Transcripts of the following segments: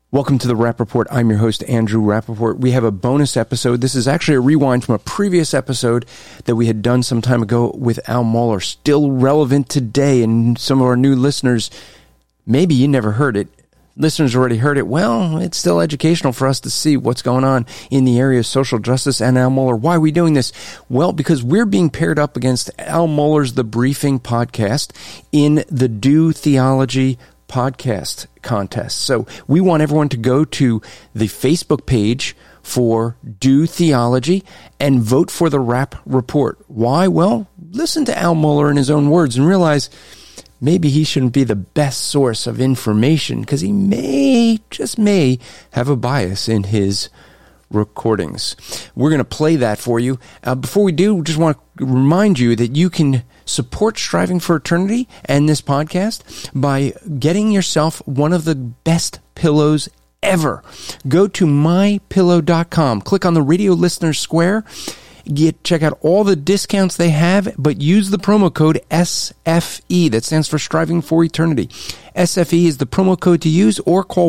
Welcome to the Rap Report. I'm your host, Andrew Rappaport. We have a bonus episode. This is actually a rewind from a previous episode that we had done some time ago with Al Mohler, still relevant today. And some of our new listeners, maybe you never heard it. Listeners already heard it. Well, it's still educational for us to see what's going on in the area of social justice and Al Mohler. Why are we doing this? Well, because we're being paired up against Al Mohler's The Briefing podcast in the Do Theology podcast contest. So we want everyone to go to the Facebook page for Do Theology and vote for the Rap Report. Why? Well, listen to Al Mohler in his own words and realize maybe he shouldn't be the best source of information because he may, just may, have a bias in his recordings. We're going to play that for you. Before we do, just want to remind you that you can support Striving for Eternity and this podcast by getting yourself one of the best pillows ever. Go to mypillow.com. Click on the radio listener square. Check out all the discounts they have, but use the promo code SFE. That stands for Striving for Eternity. SFE is the promo code to use, or call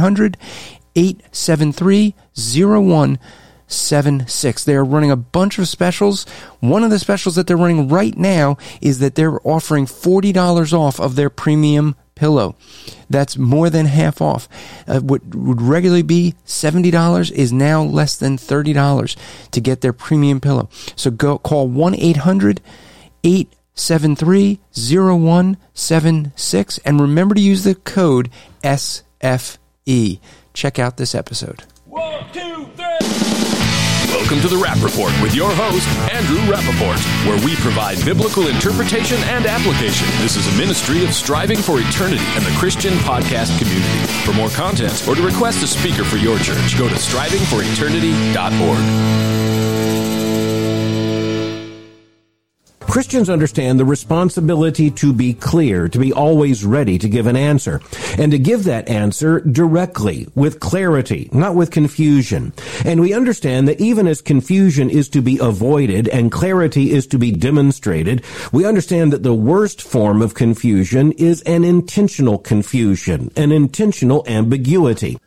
1-800-873-0176. They are running a bunch of specials. One of the specials that they're running right now is that they're offering $40 off of their premium pillow. That's more than half off. What would regularly be $70 is now less than $30 to get their premium pillow. So go call 1-800-873-0176 and remember to use the code SFE. Check out this episode. 1, 2, 3. Welcome to the Rap Report with your host, Andrew Rappaport, where we provide biblical interpretation and application. This is a ministry of Striving for Eternity and the Christian podcast community. For more content or to request a speaker for your church, go to strivingforeternity.org. Christians understand the responsibility to be clear, to be always ready to give an answer, and to give that answer directly, with clarity, not with confusion. And we understand that even as confusion is to be avoided and clarity is to be demonstrated, we understand that the worst form of confusion is an intentional confusion, an intentional ambiguity.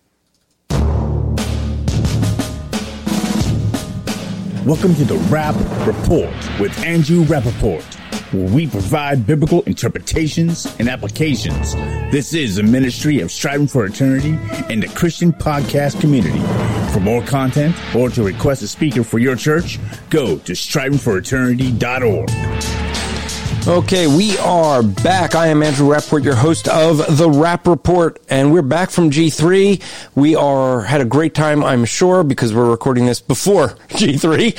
Welcome to the Rap Report with Andrew Rappaport, where we provide biblical interpretations and applications. This is a ministry of Striving for Eternity and the Christian podcast community. For more content or to request a speaker for your church, go to strivingforeternity.org. Okay, we are back. I am Andrew Rappaport, your host of The Rap Report, and we're back from G3. We had a great time, I'm sure, because we're recording this before G3.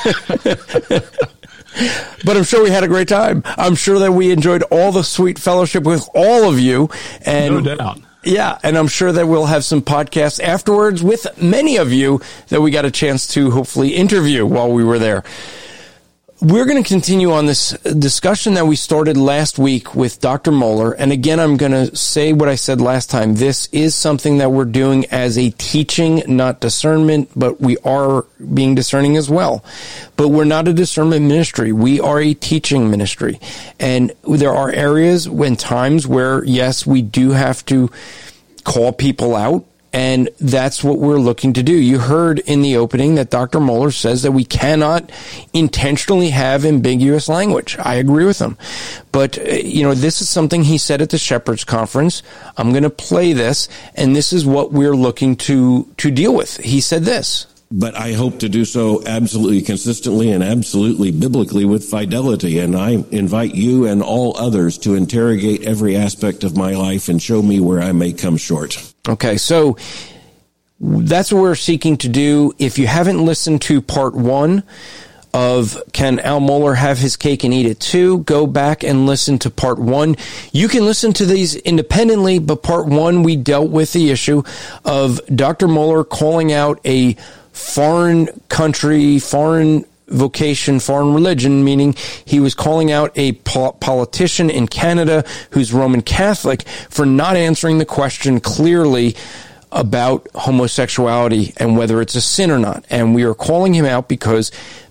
But I'm sure we had a great time. I'm sure that we enjoyed all the sweet fellowship with all of you. And no doubt. Yeah, and I'm sure that we'll have some podcasts afterwards with many of you that we got a chance to hopefully interview while we were there. We're going to continue on this discussion that we started last week with Dr. Mohler. And again, I'm going to say what I said last time. This is something that we're doing as a teaching, not discernment, but we are being discerning as well. But we're not a discernment ministry. We are a teaching ministry. And there are areas and times where, yes, we do have to call people out. And that's what we're looking to do. You heard in the opening that Dr. Mohler says that we cannot intentionally have ambiguous language. I agree with him. But, this is something he said at the Shepherds Conference. I'm going to play this, and this is what we're looking to deal with. He said this. But I hope to do so absolutely consistently and absolutely biblically with fidelity. And I invite you and all others to interrogate every aspect of my life and show me where I may come short. Okay, so that's what we're seeking to do. If you haven't listened to part 1 of Can Al Mohler Have His Cake and Eat It Too, go back and listen to part 1. You can listen to these independently, but part 1, we dealt with the issue of Dr. Mohler calling out a foreign country, foreign vocation, foreign religion, meaning he was calling out a politician in Canada who's Roman Catholic for not answering the question clearly about homosexuality and whether it's a sin or not. And we are calling him out because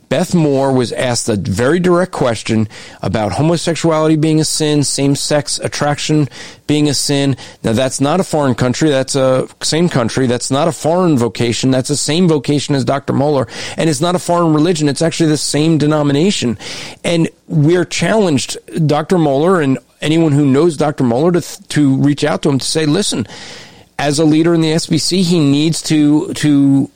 Beth Moore was asked a very direct question about homosexuality being a sin, same-sex attraction being a sin. Now, that's not a foreign country. That's a same country. That's not a foreign vocation. That's the same vocation as Dr. Mohler. And it's not a foreign religion. It's actually the same denomination. And we're challenged, Dr. Mohler and anyone who knows Dr. Mohler, to reach out to him to say, listen, as a leader in the SBC, he needs to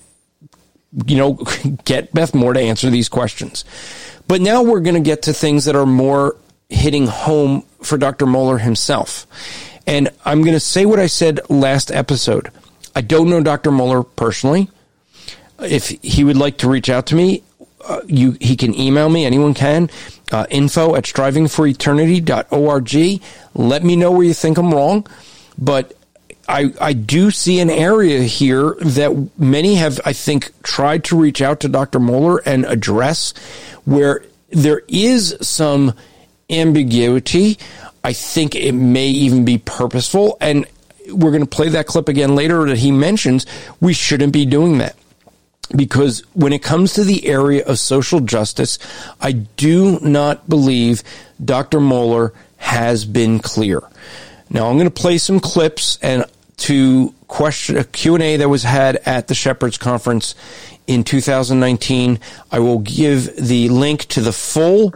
get Beth Moore to answer these questions. But now we're going to get to things that are more hitting home for Dr. Mohler himself. And I'm going to say what I said last episode. I don't know Dr. Mohler personally. If he would like to reach out to me, he can email me. Anyone can. info@strivingforeternity.org. Let me know where you think I'm wrong. But I do see an area here that many have, I think, tried to reach out to Dr. Mohler and address, where there is some ambiguity. I think it may even be purposeful. And we're going to play that clip again later that he mentions we shouldn't be doing that. Because when it comes to the area of social justice, I do not believe Dr. Mohler has been clear. Now, I'm going to play some clips and to question a Q&A that was had at the Shepherds Conference in 2019. I will give the link to the full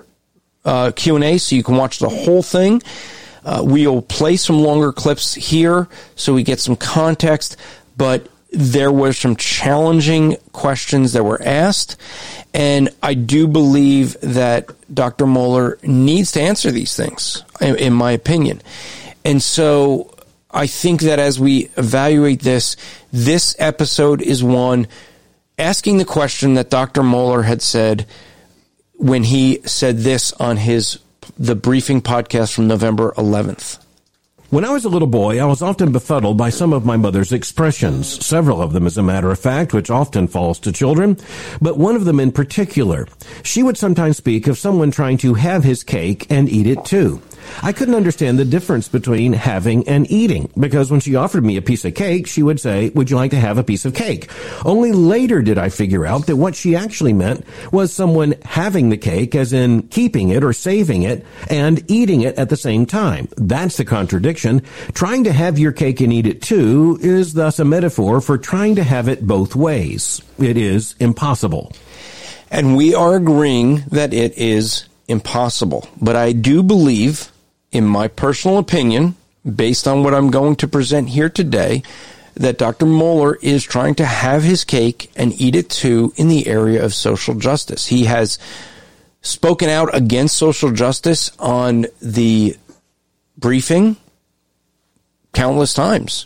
Q&A so you can watch the whole thing. We'll play some longer clips here so we get some context, but there were some challenging questions that were asked, and I do believe that Dr. Mohler needs to answer these things, in my opinion. And so I think that as we evaluate this episode is one asking the question that Dr. Mohler had said when he said this on the briefing podcast from November 11th. When I was a little boy, I was often befuddled by some of my mother's expressions, several of them as a matter of fact, which often falls to children, but one of them in particular. She would sometimes speak of someone trying to have his cake and eat it too. I couldn't understand the difference between having and eating, because when she offered me a piece of cake, she would say, "Would you like to have a piece of cake?" Only later did I figure out that what she actually meant was someone having the cake, as in keeping it or saving it, and eating it at the same time. That's the contradiction. Trying to have your cake and eat it too is thus a metaphor for trying to have it both ways. It is impossible. And we are agreeing that it is impossible. But I do believe, in my personal opinion, based on what I'm going to present here today, that Dr. Mohler is trying to have his cake and eat it too in the area of social justice. He has spoken out against social justice on the briefing countless times.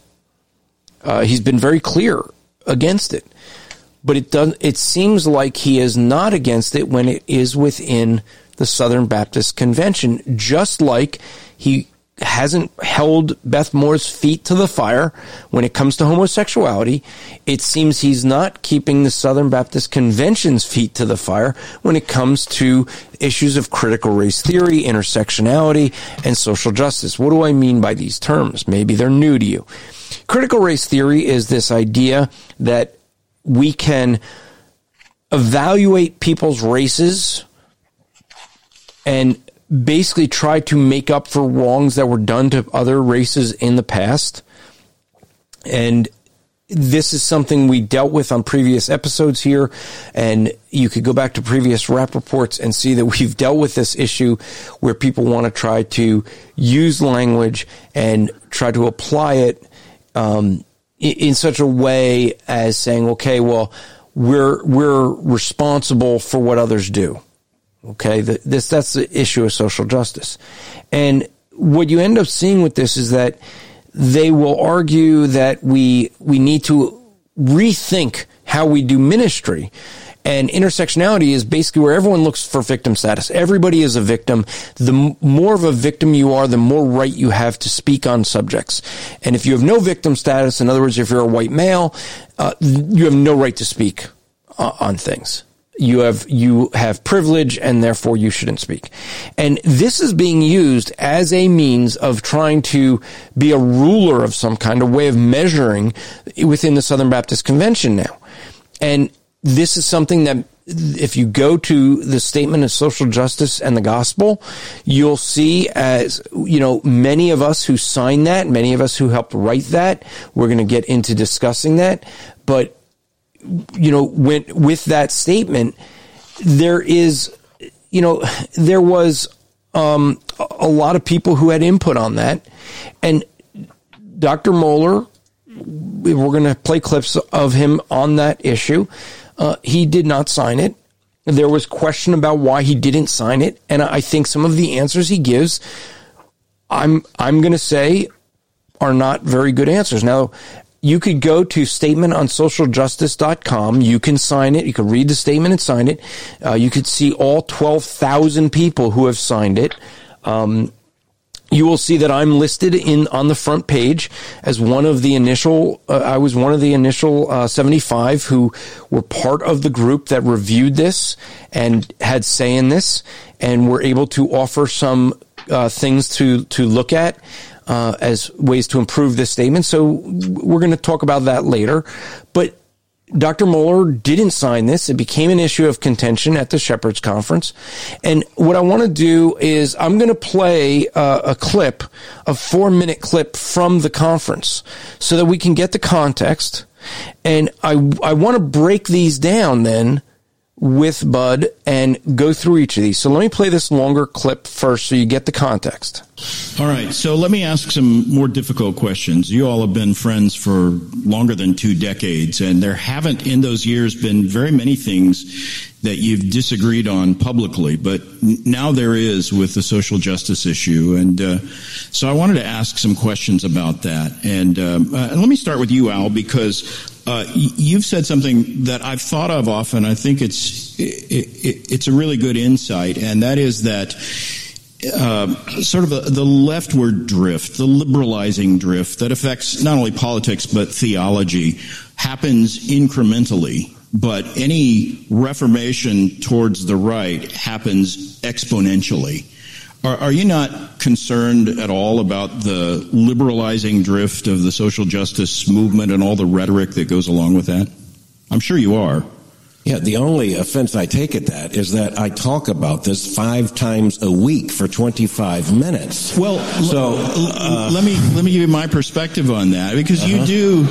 He's been very clear against it. But it seems like he is not against it when it is within the Southern Baptist Convention, just like he hasn't held Beth Moore's feet to the fire when it comes to homosexuality. It seems he's not keeping the Southern Baptist Convention's feet to the fire when it comes to issues of critical race theory, intersectionality, and social justice. What do I mean by these terms? Maybe they're new to you. Critical race theory is this idea that we can evaluate people's races and basically try to make up for wrongs that were done to other races in the past. And this is something we dealt with on previous episodes here, and you could go back to previous rap reports and see that we've dealt with this issue where people want to try to use language and try to apply it in such a way as saying, okay, well, we're responsible for what others do. Okay, that's the issue of social justice. And what you end up seeing with this is that they will argue that we need to rethink how we do ministry. And intersectionality is basically where everyone looks for victim status. Everybody is a victim. The more of a victim you are, the more right you have to speak on subjects. And if you have no victim status, in other words, if you're a white male, you have no right to speak on things. You have privilege, and therefore you shouldn't speak. And this is being used as a means of trying to be a ruler of some kind of way of measuring within the Southern Baptist Convention now. And this is something that if you go to the Statement of Social Justice and the Gospel, you'll see, as many of us who signed that, many of us who helped write that, we're going to get into discussing that. But, with that statement, there was a lot of people who had input on that. And Dr. Mohler, we're going to play clips of him on that issue. He did not sign it. There was question about why he didn't sign it. And I think some of the answers he gives, I'm going to say, are not very good answers. Now, you could go to statementonsocialjustice.com. You can sign it. You can read the statement and sign it. You could see all 12,000 people who have signed it. You will see that I'm listed on the front page as one of the initial, I was one of the initial 75 who were part of the group that reviewed this and had say in this, and were able to offer some things to look at as ways to improve this statement. So we're going to talk about that later. But Dr. Mohler didn't sign this. It became an issue of contention at the Shepherds Conference. And what I want to do is I'm going to play a 4-minute clip from the conference so that we can get the context. And I want to break these down then with Bud and go through each of these. So let me play this longer clip first so you get the context. All right, so let me ask some more difficult questions. You all have been friends for longer than 2 decades, and there haven't in those years been very many things that you've disagreed on publicly, but now there is with the social justice issue. And so I wanted to ask some questions about that. And let me start with you, Al, because you've said something that I've thought of often. I think it's a really good insight, and that is that sort of the leftward drift, the liberalizing drift that affects not only politics but theology happens incrementally. But any reformation towards the right happens exponentially. Are you not concerned at all about the liberalizing drift of the social justice movement and all the rhetoric that goes along with that? I'm sure you are. Yeah, the only offense I take at that is that I talk about this 5 times a week for 25 minutes. Well, so let me give you my perspective on that, because you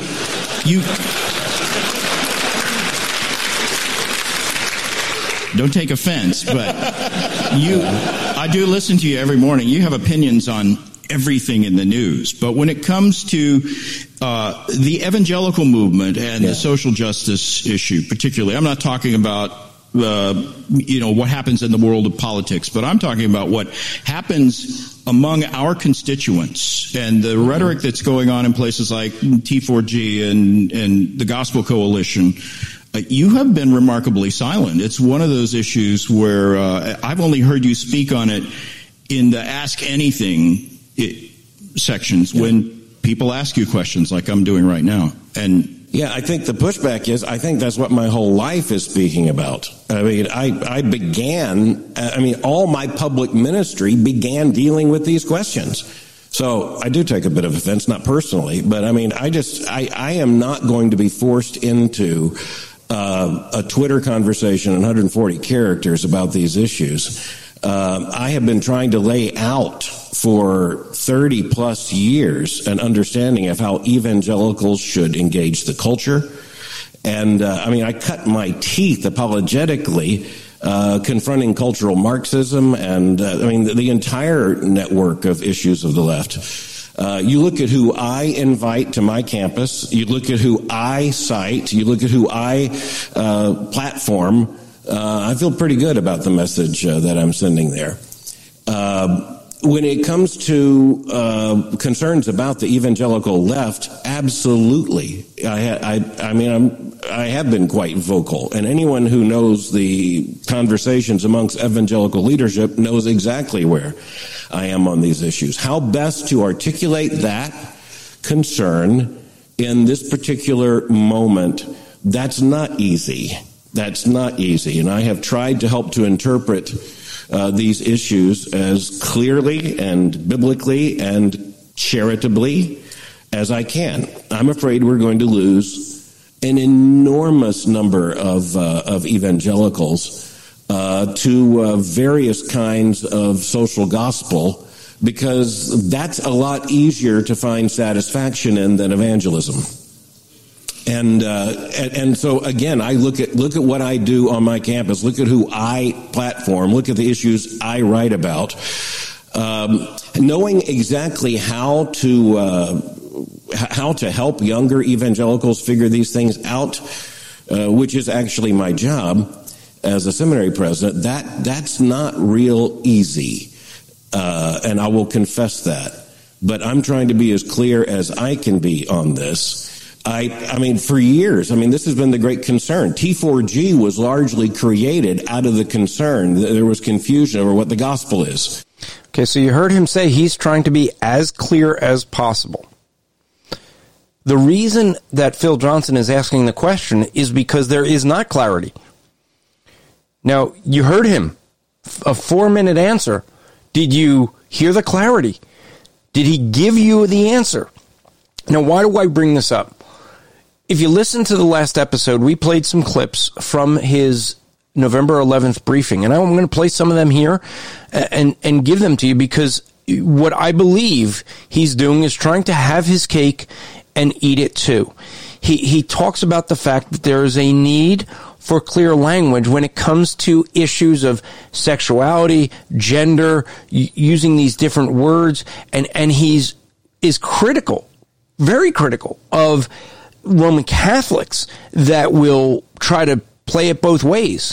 don't take offense, but I do listen to you every morning. You have opinions on everything in the news. But when it comes to the evangelical movement and the social justice issue, particularly, I'm not talking about what happens in the world of politics, but I'm talking about what happens among our constituents and the rhetoric that's going on in places like T4G and the Gospel Coalition. You have been remarkably silent. It's one of those issues where I've only heard you speak on it in the Ask Anything sections when people ask you questions like I'm doing right now. And yeah, I think the pushback is, I think that's what my whole life is speaking about. I mean, all my public ministry began dealing with these questions. So I do take a bit of offense, not personally, but I mean, I am not going to be forced into a Twitter conversation in 140 characters about these issues. I have been trying to lay out for 30 plus years an understanding of how evangelicals should engage the culture. And I cut my teeth apologetically confronting cultural Marxism and the entire network of issues of the left. You look at who I invite to my campus, you look at who I cite, you look at who I platform, I feel pretty good about the message that I'm sending there. When it comes to concerns about the evangelical left, absolutely. I have been quite vocal, and anyone who knows the conversations amongst evangelical leadership knows exactly where I am on these issues. How best to articulate that concern in this particular moment, that's not easy. That's not easy, and I have tried to help to interpret these issues as clearly and biblically and charitably as I can. I'm afraid we're going to lose an enormous number of evangelicals to various kinds of social gospel, because that's a lot easier to find satisfaction in than evangelism. And so again, I look at what I do on my campus, look at who I platform, look at the issues I write about, knowing exactly how to help younger evangelicals figure these things out, which is actually my job as a seminary president. That's not real easy, and I will confess that. But I'm trying to be as clear as I can be on this. I mean, for years, this has been the great concern. T4G was largely created out of the concern that there was confusion over what the gospel is. Okay, so you heard him say he's trying to be as clear as possible. The reason that Phil Johnson is asking the question is because there is not clarity. Now, you heard him, a 4-minute answer. Did you hear the clarity? Did he give you the answer? Now, why do I bring this up? If you listen to the last episode, we played some clips from his November 11th briefing, and I'm going to play some of them here and give them to you, because what I believe he's doing is trying to have his cake and eat it too. He talks about the fact that there is a need for clear language when it comes to issues of sexuality, gender, using these different words, and is critical, very critical of Roman Catholics that will try to play it both ways.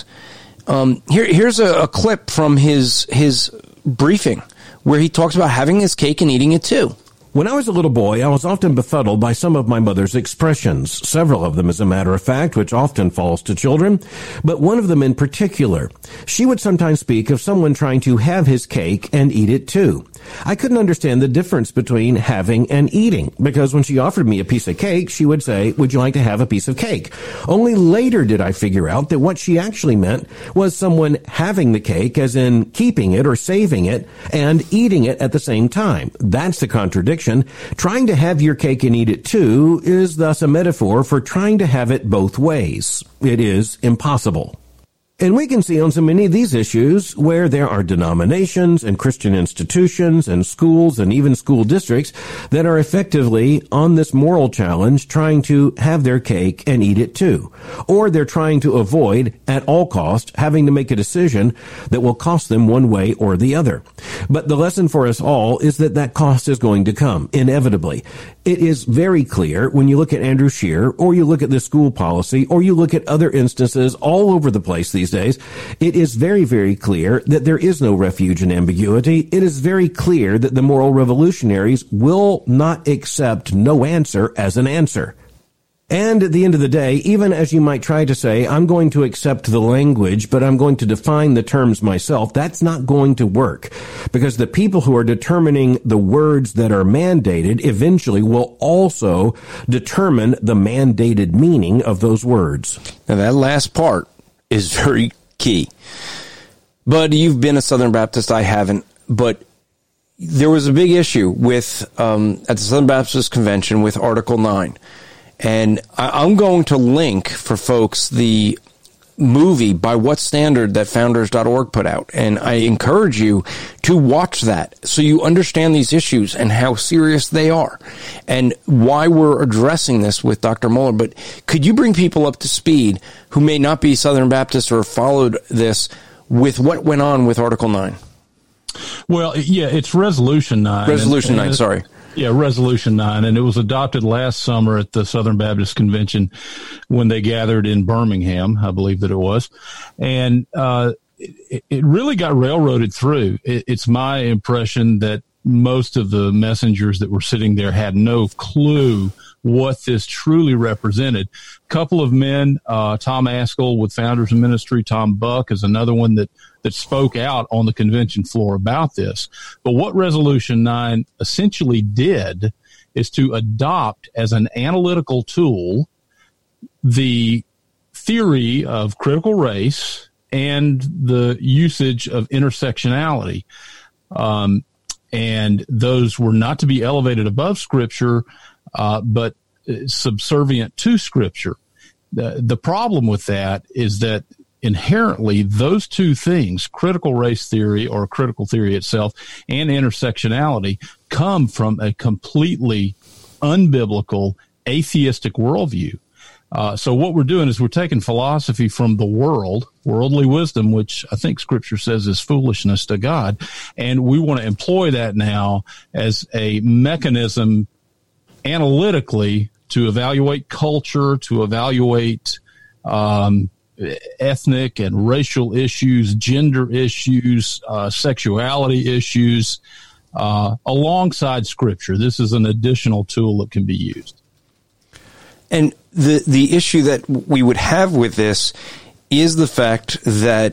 Here's a clip from his briefing where he talks about having his cake and eating it too. When I was a little boy, I was often befuddled by some of my mother's expressions, several of them, as a matter of fact, which often falls to children, but one of them in particular. She would sometimes speak of someone trying to have his cake and eat it too. I couldn't understand the difference between having and eating, because when she offered me a piece of cake, she would say, "Would you like to have a piece of cake?" Only later did I figure out that what she actually meant was someone having the cake, as in keeping it or saving it, and eating it at the same time. That's the contradiction. Trying to have your cake and eat it too is thus a metaphor for trying to have it both ways. It is impossible. And we can see on so many of these issues where there are denominations and Christian institutions and schools and even school districts that are effectively on this moral challenge trying to have their cake and eat it too. Or they're trying to avoid, at all cost, having to make a decision that will cost them one way or the other. But the lesson for us all is that cost is going to come, inevitably. It is very clear when you look at Andrew Scheer, or you look at the school policy, or you look at other instances all over the place these days. It is very, very clear that there is no refuge in ambiguity. It is very clear that the moral revolutionaries will not accept no answer as an answer. And at the end of the day, even as you might try to say, I'm going to accept the language, but I'm going to define the terms myself, that's not going to work. Because the people who are determining the words that are mandated eventually will also determine the mandated meaning of those words. Now, that last part is very key. But you've been a Southern Baptist, I haven't. But there was a big issue with at the Southern Baptist Convention with Article 9. And I'm going to link for folks the movie By What Standard that Founders.org put out. And I encourage you to watch that so you understand these issues and how serious they are and why we're addressing this with Dr. Mohler. But could you bring people up to speed who may not be Southern Baptists or followed this with what went on with Article 9? Well, yeah, it's Resolution 9. Resolution 9, sorry. Yeah, Resolution 9, and it was adopted last summer at the Southern Baptist Convention when they gathered in Birmingham, I believe that it was. And it really got railroaded through. It's my impression that most of the messengers that were sitting there had no clue what this truly represented. A couple of men, Tom Askell with Founders of Ministry, Tom Buck is another one that spoke out on the convention floor about this. But what Resolution 9 essentially did is to adopt as an analytical tool the theory of critical race and the usage of intersectionality. And those were not to be elevated above Scripture, but subservient to Scripture. The problem with that is that inherently those two things, critical race theory or critical theory itself and intersectionality, come from a completely unbiblical, atheistic worldview. So what we're doing is we're taking philosophy from the worldly wisdom, which I think Scripture says is foolishness to God, and we want to employ that now as a mechanism analytically to evaluate culture, to evaluate ethnic and racial issues, gender issues, sexuality issues, alongside Scripture. This is an additional tool that can be used. And the issue that we would have with this is the fact that,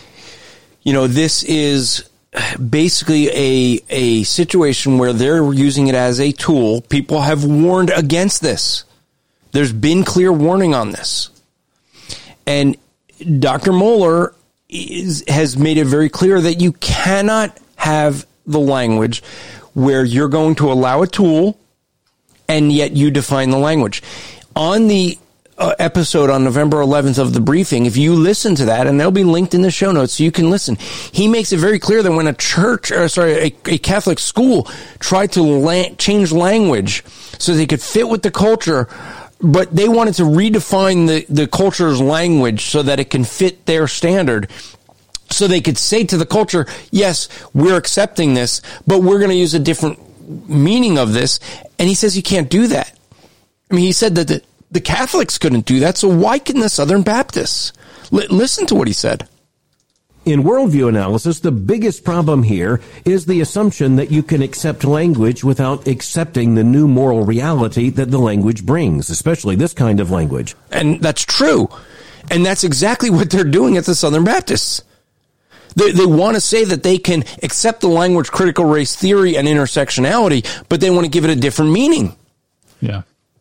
this is basically a situation where they're using it as a tool. People have warned against this. There's been clear warning on this. And Dr. Mohler has made it very clear that you cannot have the language where you're going to allow a tool and yet you define the language. On the episode on November 11th of the briefing, if you listen to that, and they'll be linked in the show notes so you can listen, he makes it very clear that when a Catholic school tried to change language so they could fit with the culture, but they wanted to redefine the culture's language so that it can fit their standard, so they could say to the culture, yes, we're accepting this, but we're going to use a different meaning of this. And he says you can't do that. I mean, he said that the Catholics couldn't do that, so why can the Southern Baptists? Listen to what he said. In worldview analysis, the biggest problem here is the assumption that you can accept language without accepting the new moral reality that the language brings, especially this kind of language. And that's true. And that's exactly what they're doing at the Southern Baptists. They want to say that they can accept the language critical race theory and intersectionality, but they want to give it a different meaning. Yeah.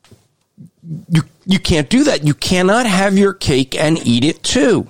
You can't do that. You cannot have your cake and eat it too.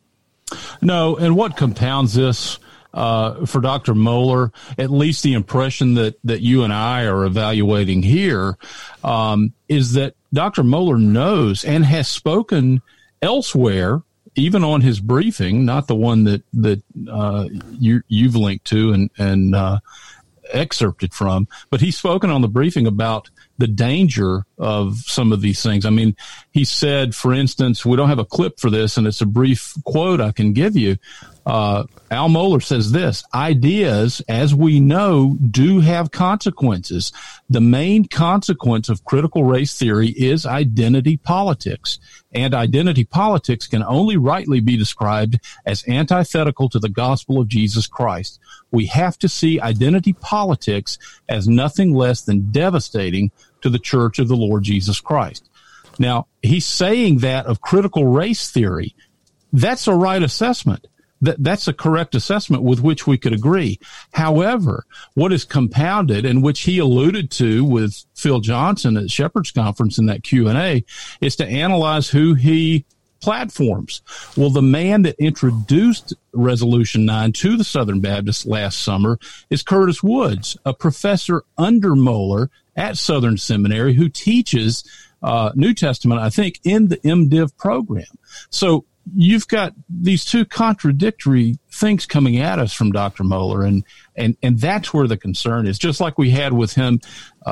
No, and what compounds this for Dr. Mohler, at least the impression that you and I are evaluating here, is that Dr. Mohler knows and has spoken elsewhere, even on his briefing, not the one that you've linked to and excerpted from, but he's spoken on the briefing about the danger of some of these things. I mean, he said, for instance, we don't have a clip for this, and it's a brief quote I can give you. Al Mohler says this: ideas, as we know, do have consequences. The main consequence of critical race theory is identity politics, and identity politics can only rightly be described as antithetical to the gospel of Jesus Christ. We have to see identity politics as nothing less than devastating to the Church of the Lord Jesus Christ. Now, he's saying that of critical race theory. That's a right assessment. That's a correct assessment with which we could agree. However, what is compounded, and which he alluded to with Phil Johnson at Shepherd's Conference in that Q&A, is to analyze who he platforms. Well, the man that introduced Resolution 9 to the Southern Baptists last summer is Curtis Woods, a professor under Mohler at Southern Seminary who teaches New Testament, I think, in the MDiv program. So you've got these two contradictory things coming at us from Dr. Mohler, and that's where the concern is. Just like we had with him,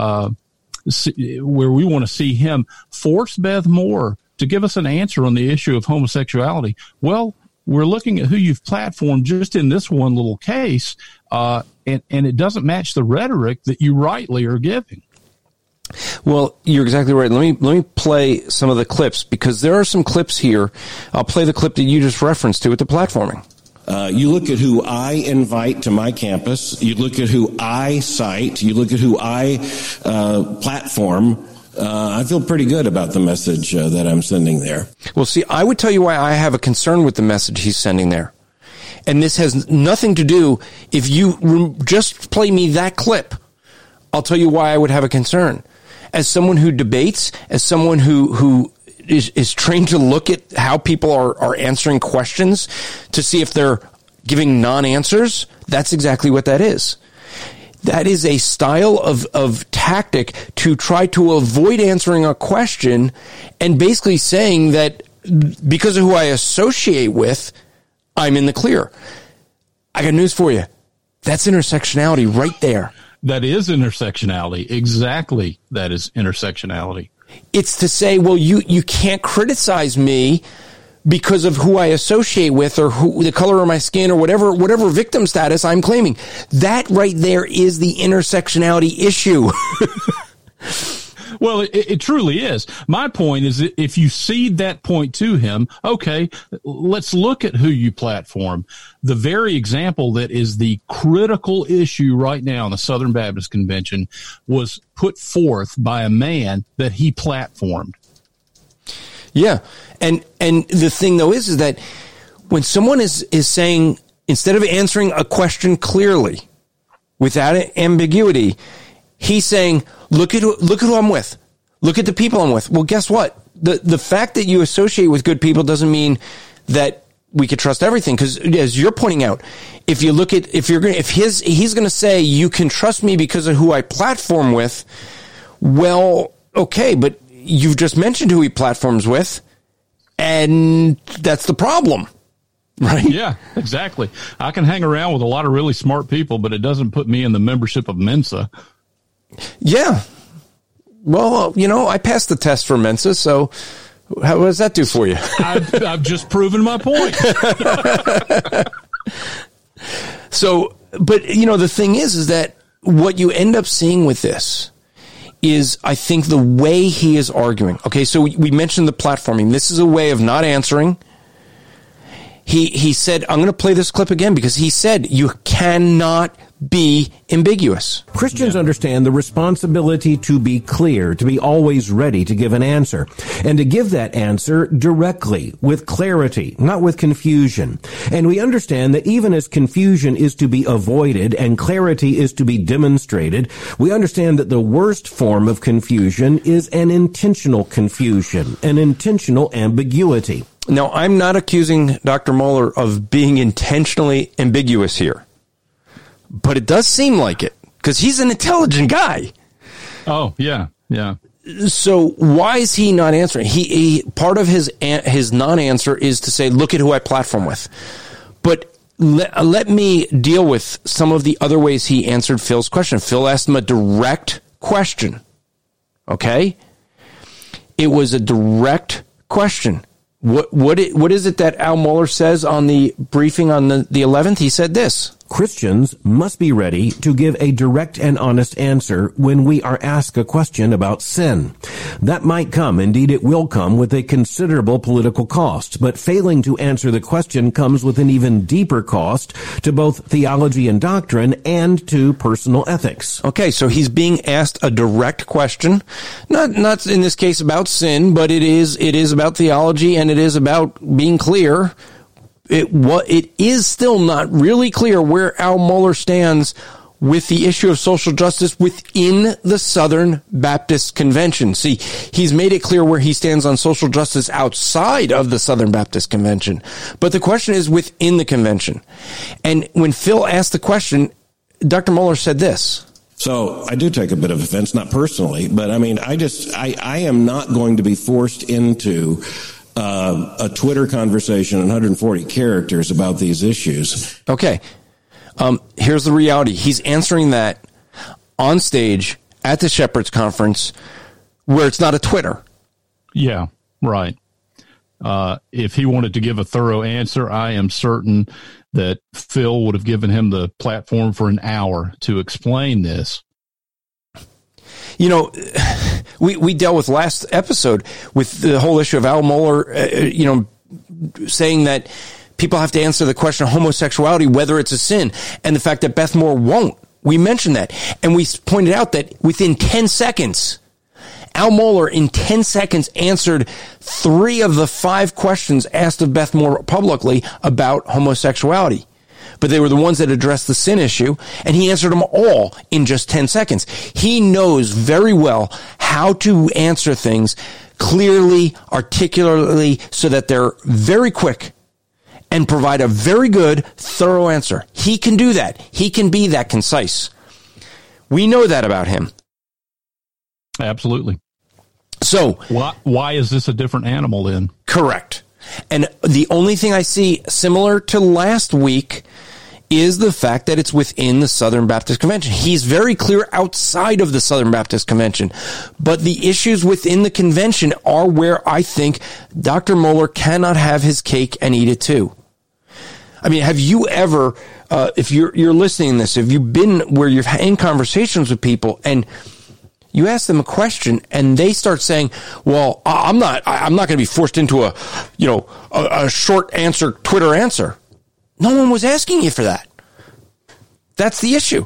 where we want to see him force Beth Moore to give us an answer on the issue of homosexuality. Well, we're looking at who you've platformed just in this one little case, and it doesn't match the rhetoric that you rightly are giving. Well, you're exactly right. Let me play some of the clips, because there are some clips here. I'll play the clip that you just referenced to with the platforming. You look at who I invite to my campus. You look at who I cite. You look at who I platform. I feel pretty good about the message that I'm sending there. Well, see, I would tell you why I have a concern with the message he's sending there. And this has nothing to do, if you just play me that clip, I'll tell you why I would have a concern. As someone who debates, as someone who is trained to look at how people are answering questions to see if they're giving non-answers, that's exactly what that is. That is a style of tactic to try to avoid answering a question and basically saying that because of who I associate with, I'm in the clear. I got news for you. That's intersectionality right there. That is intersectionality. Exactly. That is intersectionality. It's to say, well, you can't criticize me because of who I associate with or who the color of my skin or whatever victim status I'm claiming. That right there is the intersectionality issue. Well, it truly is. My point is that if you cede that point to him, okay, let's look at who you platform. The very example that is the critical issue right now in the Southern Baptist Convention was put forth by a man that he platformed. Yeah. And the thing though is that when someone is saying, instead of answering a question clearly without ambiguity, he's saying, look at who I'm with. Look at the people I'm with. Well, guess what? The fact that you associate with good people doesn't mean that we could trust everything. Because as you're pointing out, if you look at, he's going to say you can trust me because of who I platform with. Well, okay, but you've just mentioned who he platforms with, and that's the problem. Right? Yeah, exactly. I can hang around with a lot of really smart people, but it doesn't put me in the membership of Mensa. Yeah. Well, I passed the test for Mensa, so what does that do for you? I've just proven my point. So, but, the thing is that what you end up seeing with this is, I think, the way he is arguing. Okay, so we mentioned the platforming. This is a way of not answering. He said, I'm going to play this clip again because he said you cannot be ambiguous. Christians understand the responsibility to be clear, to be always ready to give an answer, and to give that answer directly, with clarity, not with confusion. And we understand that even as confusion is to be avoided and clarity is to be demonstrated, we understand that the worst form of confusion is an intentional confusion, an intentional ambiguity. Now, I'm not accusing Dr. Mohler of being intentionally ambiguous here, but it does seem like it because he's an intelligent guy. Oh, yeah, yeah. So why is he not answering? He part of his non-answer is to say, look at who I platform with. But let me deal with some of the other ways he answered Phil's question. Phil asked him a direct question. Okay? It was a direct question. What is it that Al Mohler says on the briefing on the 11th? He said this. Christians must be ready to give a direct and honest answer when we are asked a question about sin. That might come, indeed it will come, with a considerable political cost, but failing to answer the question comes with an even deeper cost to both theology and doctrine and to personal ethics. Okay, so he's being asked a direct question, not in this case about sin, but it is about theology and it is about being clear. It is still not really clear where Al Mohler stands with the issue of social justice within the Southern Baptist Convention. See, he's made it clear where he stands on social justice outside of the Southern Baptist Convention. But the question is within the convention. And when Phil asked the question, Dr. Mohler said this. So I do take a bit of offense, not personally, but I mean, I am not going to be forced into a Twitter conversation in 140 characters about these issues. Okay. Here's the reality. He's answering that on stage at the Shepherd's Conference where it's not a Twitter. Yeah, right. If he wanted to give a thorough answer, I am certain that Phil would have given him the platform for an hour to explain this. We dealt with last episode with the whole issue of Al Mohler, saying that people have to answer the question of homosexuality, whether it's a sin, and the fact that Beth Moore won't. We mentioned that, and we pointed out that within 10 seconds, Al Mohler in 10 seconds answered 3 of the 5 questions asked of Beth Moore publicly about homosexuality. But they were the ones that addressed the sin issue, and he answered them all in just 10 seconds. He knows very well how to answer things clearly, articulately, so that they're very quick and provide a very good, thorough answer. He can do that. He can be that concise. We know that about him. Absolutely. So why is this a different animal then? Correct. And the only thing I see similar to last week is the fact that it's within the Southern Baptist Convention. He's very clear outside of the Southern Baptist Convention, but the issues within the convention are where I think Dr. Mohler cannot have his cake and eat it too. I mean, have you ever, if you're listening to this, have you been where you're in conversations with people and you ask them a question and they start saying, well, I'm not going to be forced into a short answer, Twitter answer. No one was asking you for that. That's the issue.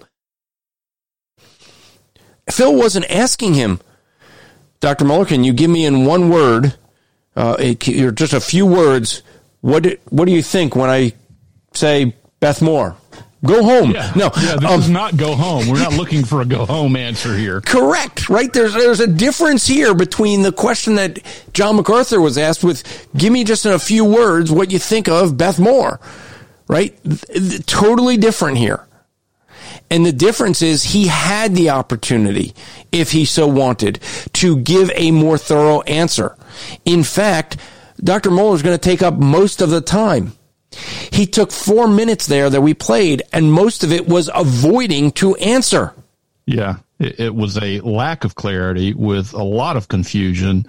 Phil wasn't asking him, Dr. Mohler, can you give me in one word, or just a few words, what do you think when I say Beth Moore? Go home. Yeah. This is not go home. We're not looking for a go home answer here. Correct, right? There's a difference here between the question that John MacArthur was asked with, give me just in a few words what you think of Beth Moore, right? Totally different here. And the difference is he had the opportunity, if he so wanted, to give a more thorough answer. In fact, Dr. Mohler is going to take up most of the time. He took 4 minutes there that we played, and most of it was avoiding to answer. Yeah, it was a lack of clarity with a lot of confusion.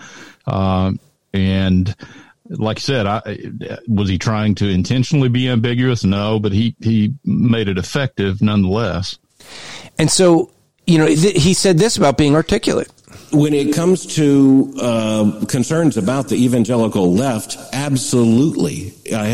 And like I said, was he trying to intentionally be ambiguous? No, but he made it effective nonetheless. And so, he said this about being articulate. When it comes to concerns about the evangelical left, absolutely. I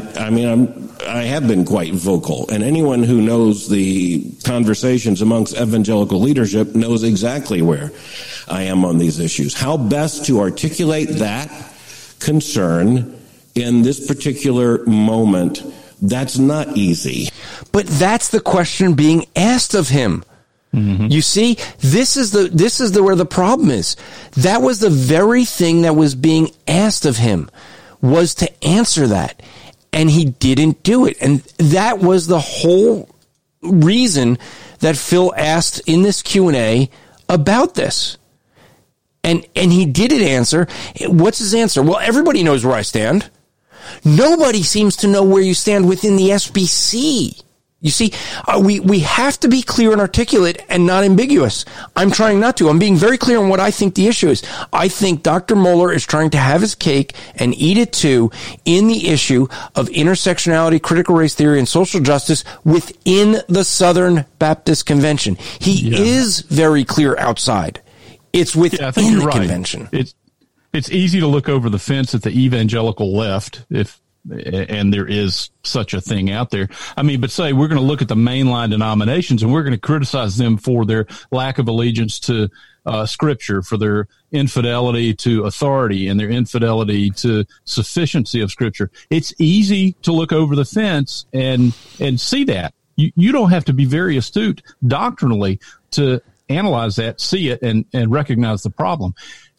have been quite vocal, and anyone who knows the conversations amongst evangelical leadership knows exactly where I am on these issues. How best to articulate that concern in this particular moment, that's not easy. But that's the question being asked of him. Mm-hmm. You see, this is where the problem is. That was the very thing that was being asked of him, was to answer that. And he didn't do it. And that was the whole reason that Phil asked in this Q&A about this. And he didn't answer. What's his answer? Well, everybody knows where I stand. Nobody seems to know where you stand within the SBC. You see, we have to be clear and articulate and not ambiguous. I'm trying not to. I'm being very clear on what I think the issue is. I think Dr. Mohler is trying to have his cake and eat it too in the issue of intersectionality, critical race theory, and social justice within the Southern Baptist Convention. He is very clear outside. It's within the convention. It's easy to look over the fence at the evangelical left and there is such a thing out there. I mean, but say we're going to look at the mainline denominations and we're going to criticize them for their lack of allegiance to Scripture, for their infidelity to authority and their infidelity to sufficiency of Scripture. It's easy to look over the fence and see that. You don't have to be very astute doctrinally to analyze that, see it, and recognize the problem.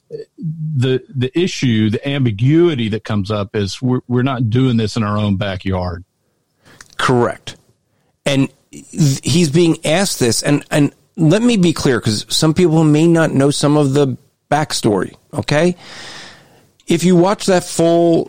The issue, the ambiguity that comes up is we're not doing this in our own backyard. Correct. And he's being asked this, and let me be clear, because some people may not know some of the backstory, okay? If you watch that full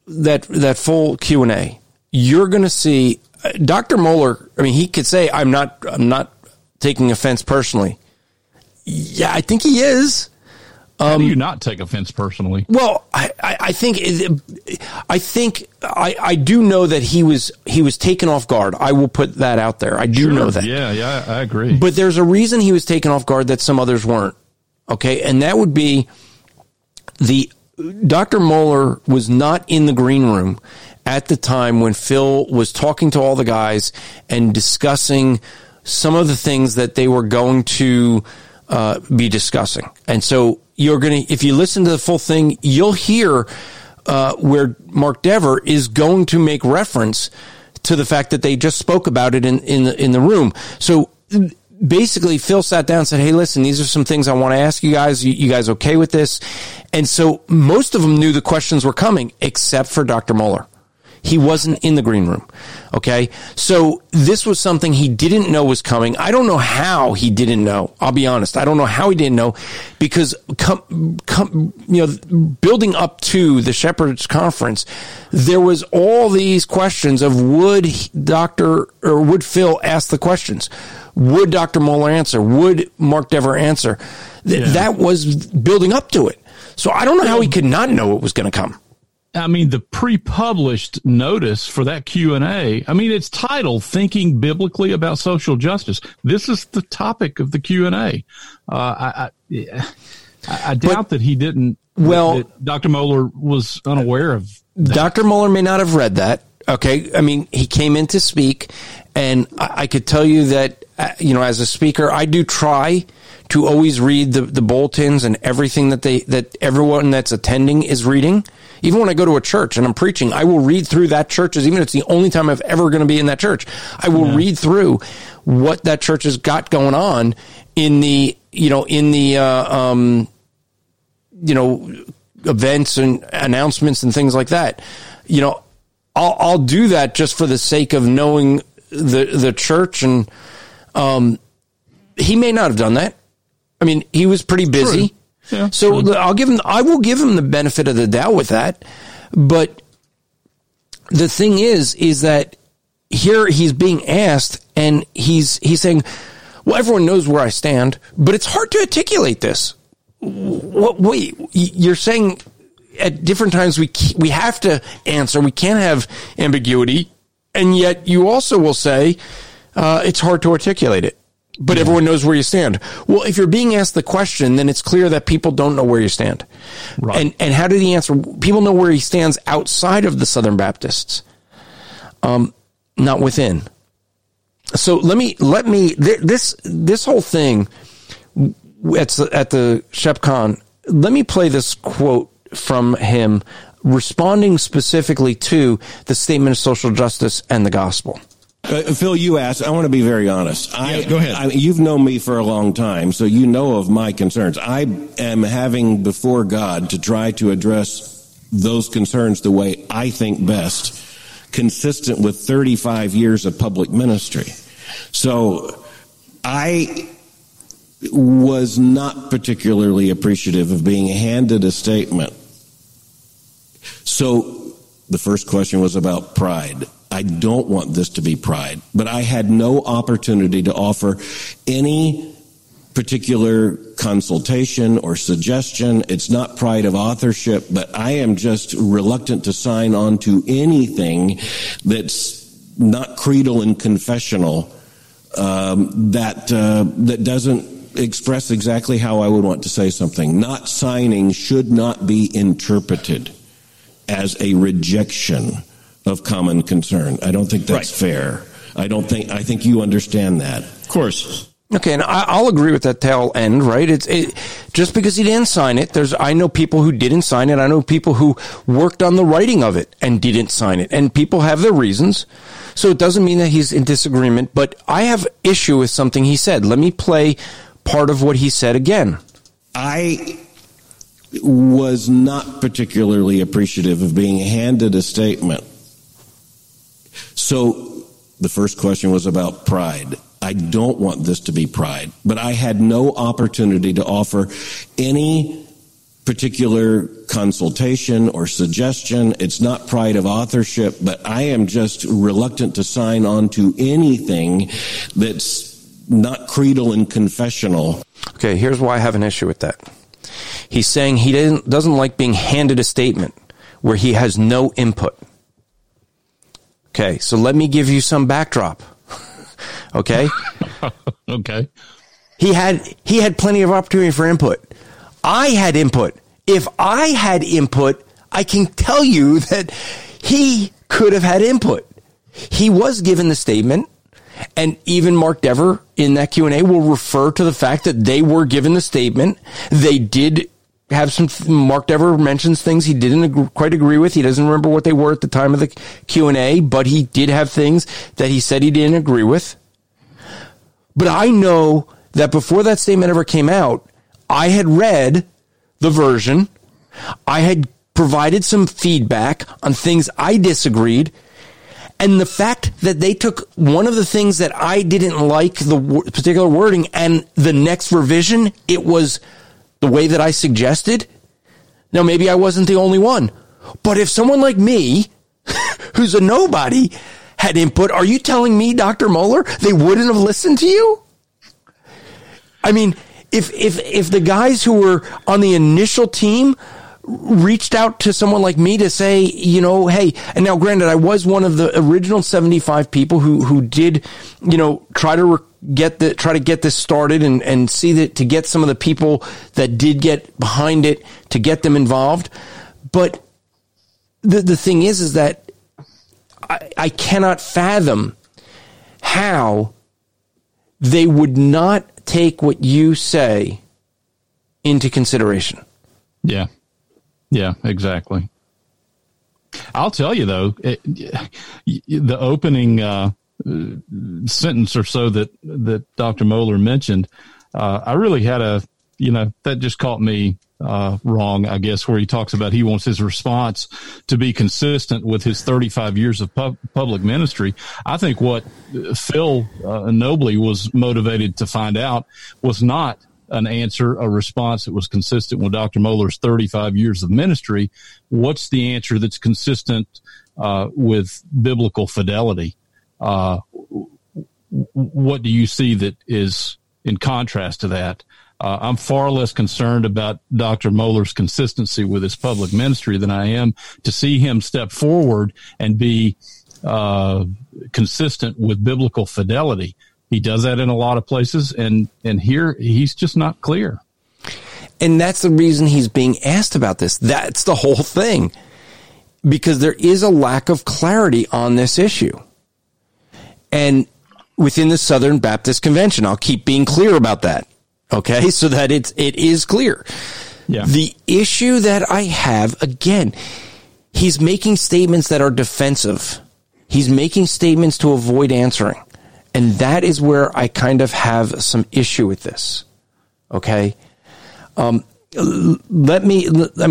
Q&A, you're going to see Dr. Mohler. I mean, he could say, I'm not taking offense personally. Yeah, I think he is. How do you not take offense personally? Well, I think I do know that he was taken off guard. I will put that out there. I do know that. Yeah, I agree. But there's a reason he was taken off guard that some others weren't. Okay, and that would be Dr. Mohler was not in the green room at the time when Phil was talking to all the guys and discussing some of the things that they were going to be discussing. And so if you listen to the full thing, you'll hear where Mark Dever is going to make reference to the fact that they just spoke about it in the room. So basically, Phil sat down and said, hey, listen, these are some things I want to ask you guys. You guys okay with this? And so most of them knew the questions were coming, except for Dr. Mohler. He wasn't in the green room. Okay. So this was something he didn't know was coming. I don't know how he didn't know. I'll be honest. I don't know how he didn't know, because building up to the Shepherds Conference, there was all these questions of would Phil ask the questions? Would Dr. Mohler answer? Would Mark Dever answer? That was building up to it. So I don't know how he could not know it was going to come. I mean, the pre-published notice for that Q&A, I mean, it's titled Thinking Biblically About Social Justice. This is the topic of the Q&A. I doubt that he didn't, that Dr. Mohler was unaware of that. Dr. Mohler may not have read that. Okay. I mean, he came in to speak, and I could tell you that, as a speaker, I do try to always read the bulletins and everything that everyone that's attending is reading. Even when I go to a church and I'm preaching, I will read through that church's, even if it's the only time I'm ever going to be in that church, I will read through what that church has got going on in the events and announcements and things like that. I'll do that just for the sake of knowing the church, and he may not have done that. I mean, he was pretty busy. True. Yeah, so true. I will give him the benefit of the doubt with that. But the thing is that here he's being asked, and he's saying, well, everyone knows where I stand, but it's hard to articulate this. Wait, you're saying at different times we have to answer, we can't have ambiguity, and yet you also will say it's hard to articulate it. But everyone knows where you stand. Well, if you're being asked the question, then it's clear that people don't know where you stand. Right. And how did he answer? People know where he stands outside of the Southern Baptists, not within. So let me this whole thing at the ShepCon. Let me play this quote from him responding specifically to the statement of social justice and the gospel. Phil, you asked. I want to be very honest. Go ahead. You've known me for a long time, so you know of my concerns. I am having before God to try to address those concerns the way I think best, consistent with 35 years of public ministry. So I was not particularly appreciative of being handed a statement. So the first question was about pride. I don't want this to be pride, but I had no opportunity to offer any particular consultation or suggestion. It's not pride of authorship, but I am just reluctant to sign on to anything that's not creedal and confessional, that doesn't express exactly how I would want to say something. Not signing should not be interpreted as a rejection of common concern. I don't think that's fair. I think you understand that. Of course. Okay, and I'll agree with that tail end, right? Just because he didn't sign it, I know people who didn't sign it. I know people who worked on the writing of it and didn't sign it. And people have their reasons. So it doesn't mean that he's in disagreement, but I have issue with something he said. Let me play part of what he said again. I was not particularly appreciative of being handed a statement. So the first question was about pride. I don't want this to be pride, but I had no opportunity to offer any particular consultation or suggestion. It's not pride of authorship, but I am just reluctant to sign on to anything that's not creedal and confessional. Okay, here's why I have an issue with that. He's saying he doesn't like being handed a statement where he has no input. Okay, so let me give you some backdrop. Okay? Okay. He had plenty of opportunity for input. I had input. If I had input, I can tell you that he could have had input. He was given the statement, and even Mark Dever in that Q&A will refer to the fact that they were given the statement. They did have Mark Dever mentions things he didn't quite agree with. He doesn't remember what they were at the time of the Q&A, but he did have things that he said he didn't agree with. But I know that before that statement ever came out, I had read the version. I had provided some feedback on things I disagreed. And the fact that they took one of the things that I didn't like, the particular wording, and the next revision, it was the way that I suggested. Now, maybe I wasn't the only one. But if someone like me, who's a nobody, had input, are you telling me, Dr. Mohler, they wouldn't have listened to you? I mean, if the guys who were on the initial team reached out to someone like me to say, you know, hey, and now granted, I was one of the original 75 people who did, you know, try to get this started and see that to get some of the people that did get behind it to get them involved. But the thing is that I cannot fathom how they would not take what you say into consideration. Yeah. Yeah, exactly. I'll tell you, though, the opening sentence or so that Dr. Mohler mentioned, I really had that just caught me wrong, I guess, where he talks about he wants his response to be consistent with his 35 years of public ministry. I think what Phil Nobly was motivated to find out was not an answer, a response that was consistent with Dr. Mohler's 35 years of ministry. What's the answer that's consistent with biblical fidelity? What do you see that is in contrast to that? I'm far less concerned about Dr. Mohler's consistency with his public ministry than I am to see him step forward and be consistent with biblical fidelity. He does that in a lot of places, and here he's just not clear. And that's the reason he's being asked about this. That's the whole thing. Because there is a lack of clarity on this issue. And within the Southern Baptist Convention, I'll keep being clear about that. Okay? So that it is clear. Yeah. The issue that I have, again, he's making statements that are defensive. He's making statements to avoid answering. And that is where I kind of have some issue with this. Okay. Let me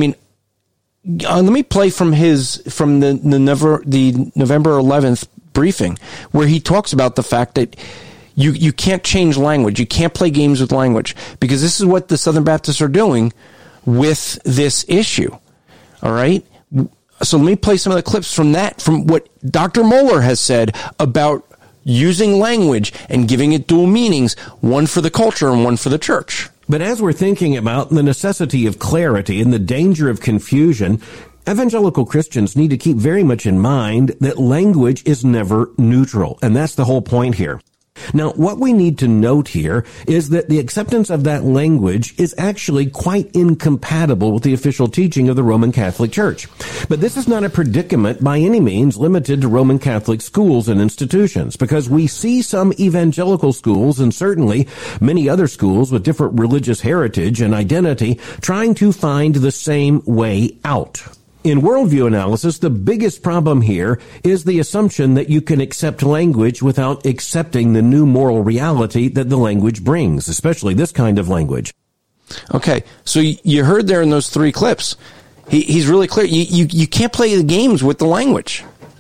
play from the November 11th briefing where he talks about the fact that you can't change language. You can't play games with language because this is what the Southern Baptists are doing with this issue. All right. So let me play some of the clips from what Dr. Mohler has said about using language and giving it dual meanings, one for the culture and one for the church. But as we're thinking about the necessity of clarity and the danger of confusion, evangelical Christians need to keep very much in mind that language is never neutral. And that's the whole point here. Now, what we need to note here is that the acceptance of that language is actually quite incompatible with the official teaching of the Roman Catholic Church. But this is not a predicament by any means limited to Roman Catholic schools and institutions, because we see some evangelical schools and certainly many other schools with different religious heritage and identity trying to find the same way out. In worldview analysis, the biggest problem here is the assumption that you can accept language without accepting the new moral reality that the language brings, especially this kind of language. Okay, so you heard there in those three clips, he's really clear. You can't play the games with the language.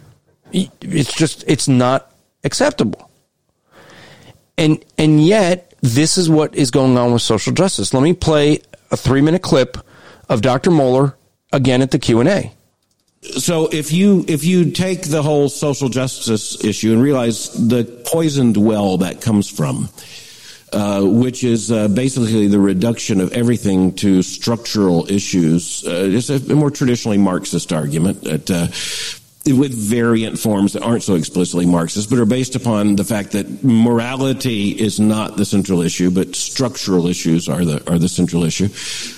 It's not acceptable. And yet, this is what is going on with social justice. Let me play a 3-minute clip of Dr. Mohler again at the Q&A. So if you take the whole social justice issue and realize the poisoned well that comes from, which is basically the reduction of everything to structural issues, it's a more traditionally Marxist argument that with variant forms that aren't so explicitly Marxist, but are based upon the fact that morality is not the central issue, but structural issues are the central issue.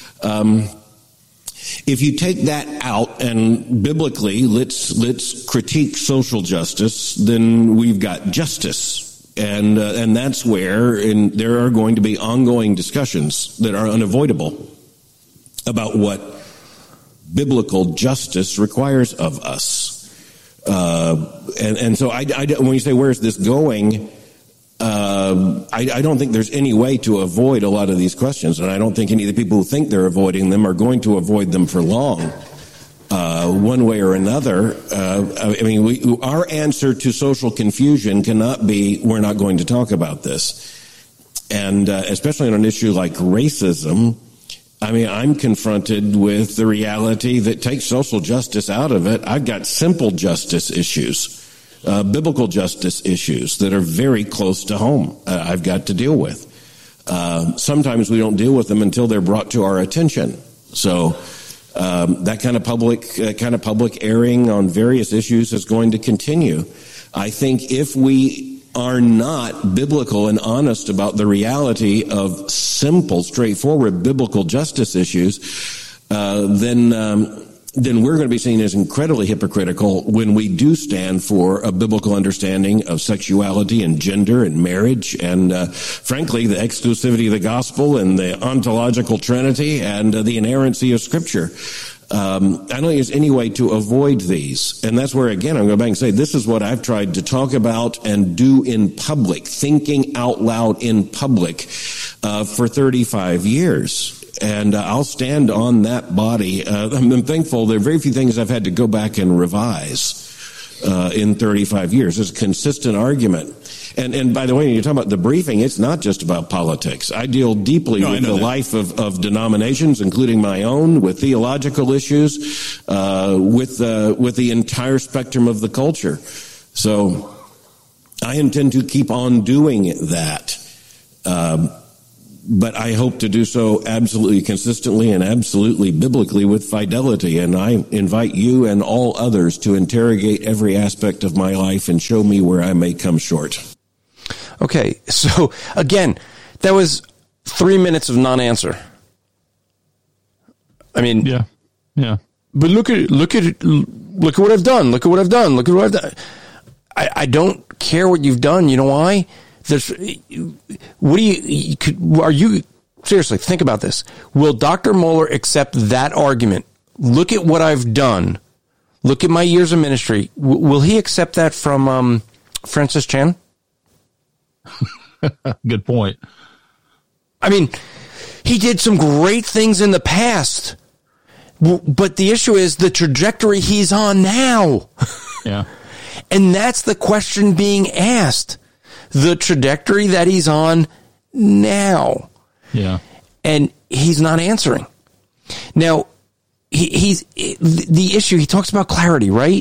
If you take that out and biblically let's critique social justice, then we've got justice, and that's where there are going to be ongoing discussions that are unavoidable about what biblical justice requires of us, and so I when you say where's this going, I don't think there's any way to avoid a lot of these questions, and I don't think any of the people who think they're avoiding them are going to avoid them for long. one way or another. Our answer to social confusion cannot be, we're not going to talk about this. And especially on an issue like racism, I'm confronted with the reality that takes social justice out of it. I've got simple justice issues, biblical justice issues that are very close to home I've got to deal with. Sometimes we don't deal with them until they're brought to our attention. So that kind of public airing on various issues is going to continue. I think if we are not biblical and honest about the reality of simple, straightforward biblical justice issues, then we're going to be seen as incredibly hypocritical when we do stand for a biblical understanding of sexuality and gender and marriage and, frankly, the exclusivity of the gospel and the ontological trinity and the inerrancy of Scripture. I don't think there's any way to avoid these. And that's where, again, I'm going to go back and say, this is what I've tried to talk about and do in public, thinking out loud in public, for 35 years. And I'll stand on that body. I'm thankful there are very few things I've had to go back and revise in 35 years. It's a consistent argument. And by the way, when you're talking about the briefing, it's not just about politics. I deal deeply with the life of denominations, including my own, with theological issues, with the entire spectrum of the culture. So I intend to keep on doing that. But I hope to do so absolutely consistently and absolutely biblically with fidelity. And I invite you and all others to interrogate every aspect of my life and show me where I may come short. Okay, so again, that was 3 minutes of non-answer. Yeah. But look at what I've done. Look at what I've done. I don't care what you've done. You know why? Seriously, think about this. Will Dr. Mohler accept that argument? Look at what I've done. Look at my years of ministry. Will he accept that from Francis Chan? Good point. He did some great things in the past, but the issue is the trajectory he's on now. Yeah. And that's the question being asked. The trajectory that he's on now. Yeah. And he's not answering. Now, he's the issue, he talks about clarity, right?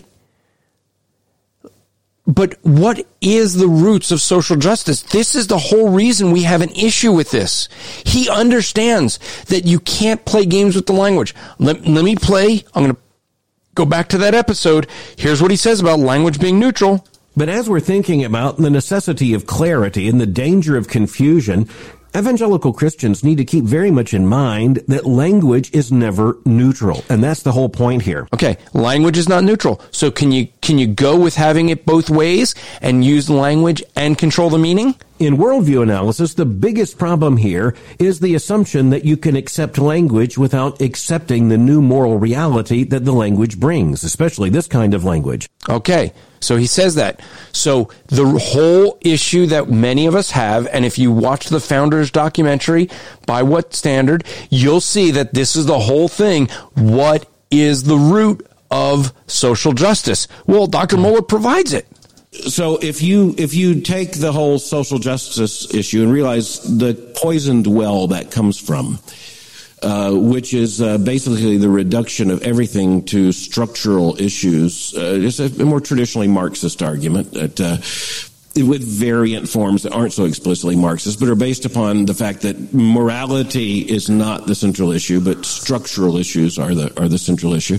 But what is the roots of social justice? This is the whole reason we have an issue with this. He understands that you can't play games with the language. Let me play. I'm going to go back to that episode. Here's what he says about language being neutral. But as we're thinking about the necessity of clarity and the danger of confusion, evangelical Christians need to keep very much in mind that language is never neutral. And that's the whole point here. Okay, language is not neutral. So can you go with having it both ways and use the language and control the meaning? In worldview analysis, the biggest problem here is the assumption that you can accept language without accepting the new moral reality that the language brings, especially this kind of language. Okay, so he says that. So the whole issue that many of us have, and if you watch the Founders documentary, By What Standard, you'll see that this is the whole thing. What is the root of social justice? Well, Dr. Mohler provides it. So if you take the whole social justice issue and realize the poisoned well that comes from, which is basically the reduction of everything to structural issues, it's a more traditionally Marxist argument that with variant forms that aren't so explicitly Marxist, but are based upon the fact that morality is not the central issue, but structural issues are the central issue.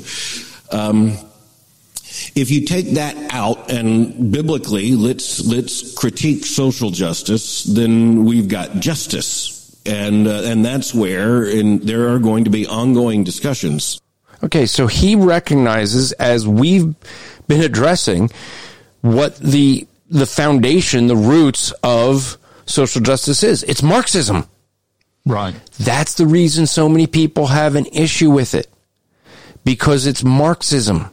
If you take that out and biblically, let's critique social justice, then we've got justice, and that's where there are going to be ongoing discussions. Okay, so he recognizes, as we've been addressing, what the foundation, the roots of social justice is. It's Marxism. Right. That's the reason so many people have an issue with it, because it's Marxism.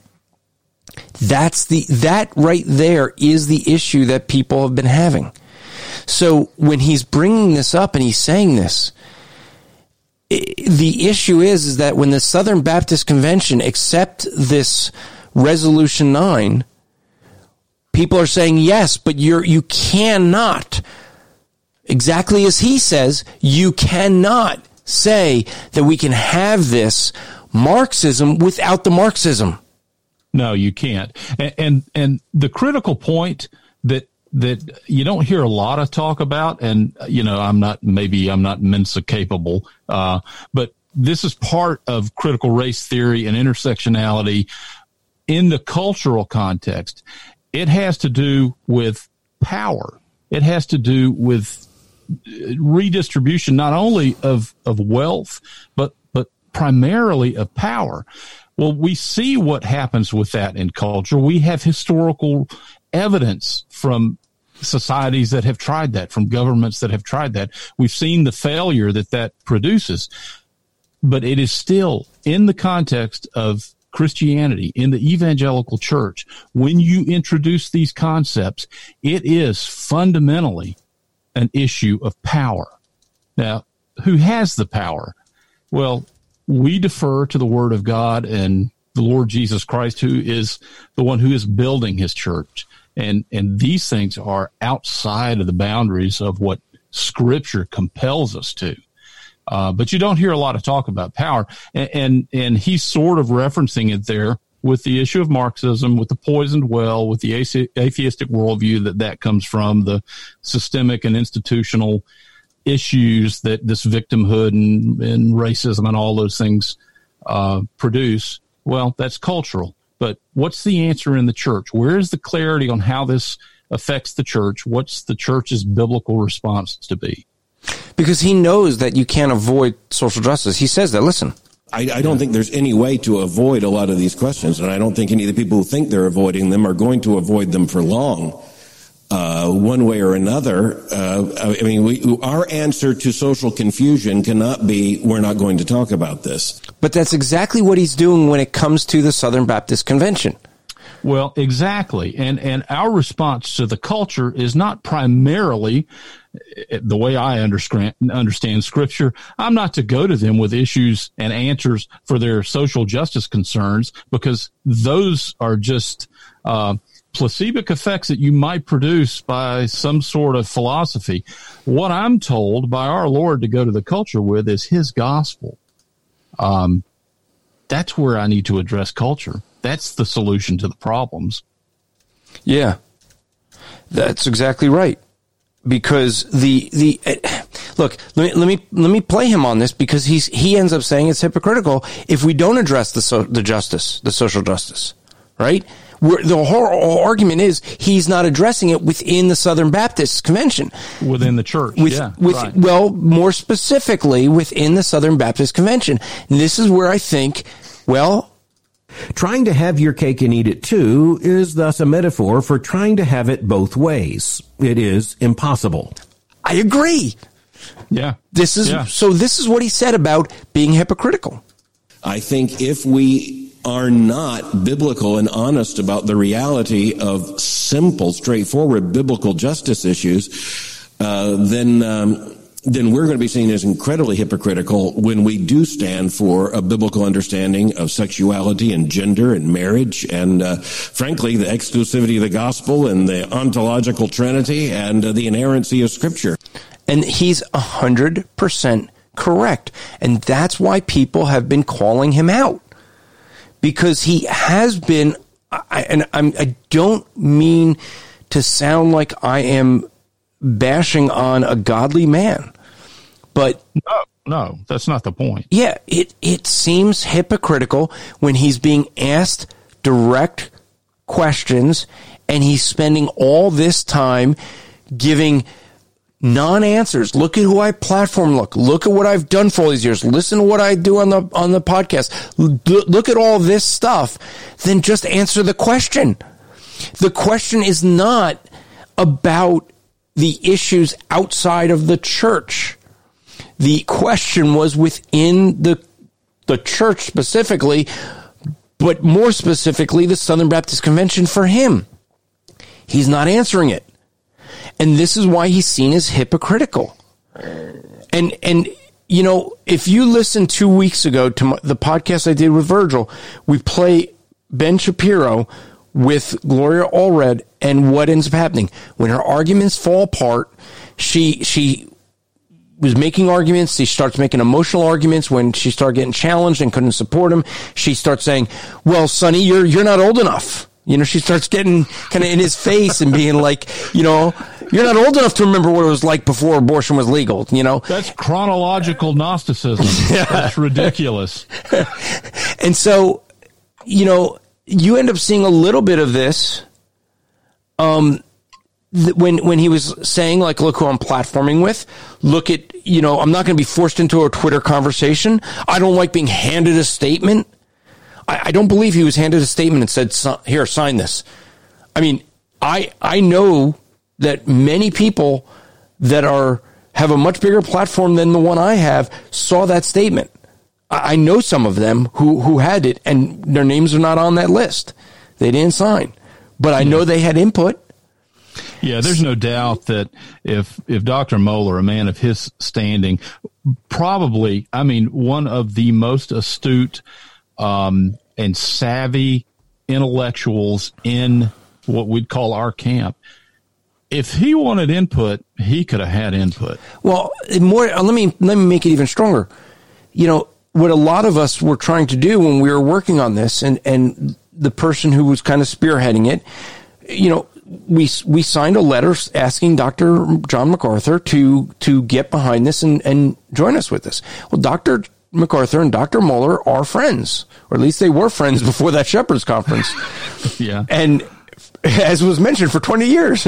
That right there is the issue that people have been having. So when he's bringing this up and he's saying this, the issue is that when the Southern Baptist Convention accept this Resolution 9, people are saying, yes, but you cannot, exactly as he says, you cannot say that we can have this Marxism without the Marxism. No, you can't. And the critical point that you don't hear a lot of talk about, and I'm not Mensa capable, but this is part of critical race theory and intersectionality in the cultural context. It has to do with power. It has to do with redistribution, not only of wealth, but primarily of power. Well, we see what happens with that in culture. We have historical evidence from societies that have tried that, from governments that have tried that. We've seen the failure that produces. But it is still in the context of Christianity, in the evangelical church, when you introduce these concepts, it is fundamentally an issue of power. Now, who has the power? Well, we defer to the Word of God and the Lord Jesus Christ, who is the one who is building his church. And these things are outside of the boundaries of what Scripture compels us to. But you don't hear a lot of talk about power. And he's sort of referencing it there with the issue of Marxism, with the poisoned well, with the atheistic worldview that comes from, the systemic and institutional issues that this victimhood and racism and all those things produce. Well, that's cultural. But what's the answer in the church? Where is the clarity on how this affects the church? What's the church's biblical response to be? Because he knows that you can't avoid social justice. He says that, listen. I don't think there's any way to avoid a lot of these questions, and I don't think any of the people who think they're avoiding them are going to avoid them for long. One way or another. Our answer to social confusion cannot be, we're not going to talk about this. But that's exactly what he's doing when it comes to the Southern Baptist Convention. Well, exactly. And our response to the culture is not primarily, the way I understand Scripture, I'm not to go to them with issues and answers for their social justice concerns, because those are just placebo effects that you might produce by some sort of philosophy. What I'm told by our Lord to go to the culture with is his gospel. That's where I need to address culture. That's the solution to the problems. Yeah, that's exactly right. Because look, let me play him on this, because he ends up saying it's hypocritical if we don't address the social justice, right? The whole argument is he's not addressing it within the Southern Baptist Convention. Within the church, right. Well, more specifically, within the Southern Baptist Convention. And this is where I think, trying to have your cake and eat it too is thus a metaphor for trying to have it both ways. It is impossible. I agree. Yeah. This is what he said about being hypocritical. I think if we are not biblical and honest about the reality of simple, straightforward biblical justice issues, then we're going to be seen as incredibly hypocritical when we do stand for a biblical understanding of sexuality and gender and marriage and, frankly, the exclusivity of the gospel and the ontological trinity and the inerrancy of Scripture. And he's 100% correct. And that's why people have been calling him out. Because he has been, I don't mean to sound like I am bashing on a godly man, but no, that's not the point. Yeah, it seems hypocritical when he's being asked direct questions and he's spending all this time giving non-answers. Look at who I platform. Look at what I've done for all these years. Listen to what I do on the podcast. Look at all this stuff. Then just answer the question. The question is not about the issues outside of the church. The question was within the church specifically, but more specifically, the Southern Baptist Convention for him. He's not answering it. And this is why he's seen as hypocritical. And if you listen 2 weeks ago to the podcast I did with Virgil, we play Ben Shapiro with Gloria Allred, and what ends up happening when her arguments fall apart. She was making arguments. She starts making emotional arguments when she started getting challenged and couldn't support him. She starts saying, "Well, Sonny, you're not old enough." She starts getting kind of in his face and being like, you're not old enough to remember what it was like before abortion was legal. That's chronological Gnosticism. That's ridiculous. And so, you end up seeing a little bit of this when he was saying, like, look who I'm platforming with. Look at, I'm not going to be forced into a Twitter conversation. I don't like being handed a statement. I don't believe he was handed a statement and said, here, sign this. I mean, I know that many people that have a much bigger platform than the one I have saw that statement. I know some of them who had it, and their names are not on that list. They didn't sign. But I know they had input. Yeah, there's no doubt that if Dr. Mohler, a man of his standing, probably, one of the most astute and savvy intellectuals in what we'd call our camp, if he wanted input, he could have had input. Well, let me make it even stronger. What a lot of us were trying to do when we were working on this, and the person who was kind of spearheading it, we signed a letter asking Dr. John MacArthur to get behind this and join us with this. Well, Dr. MacArthur and Dr. Mohler are friends, or at least they were friends before that Shepherds Conference. Yeah. And as was mentioned, for 20 years.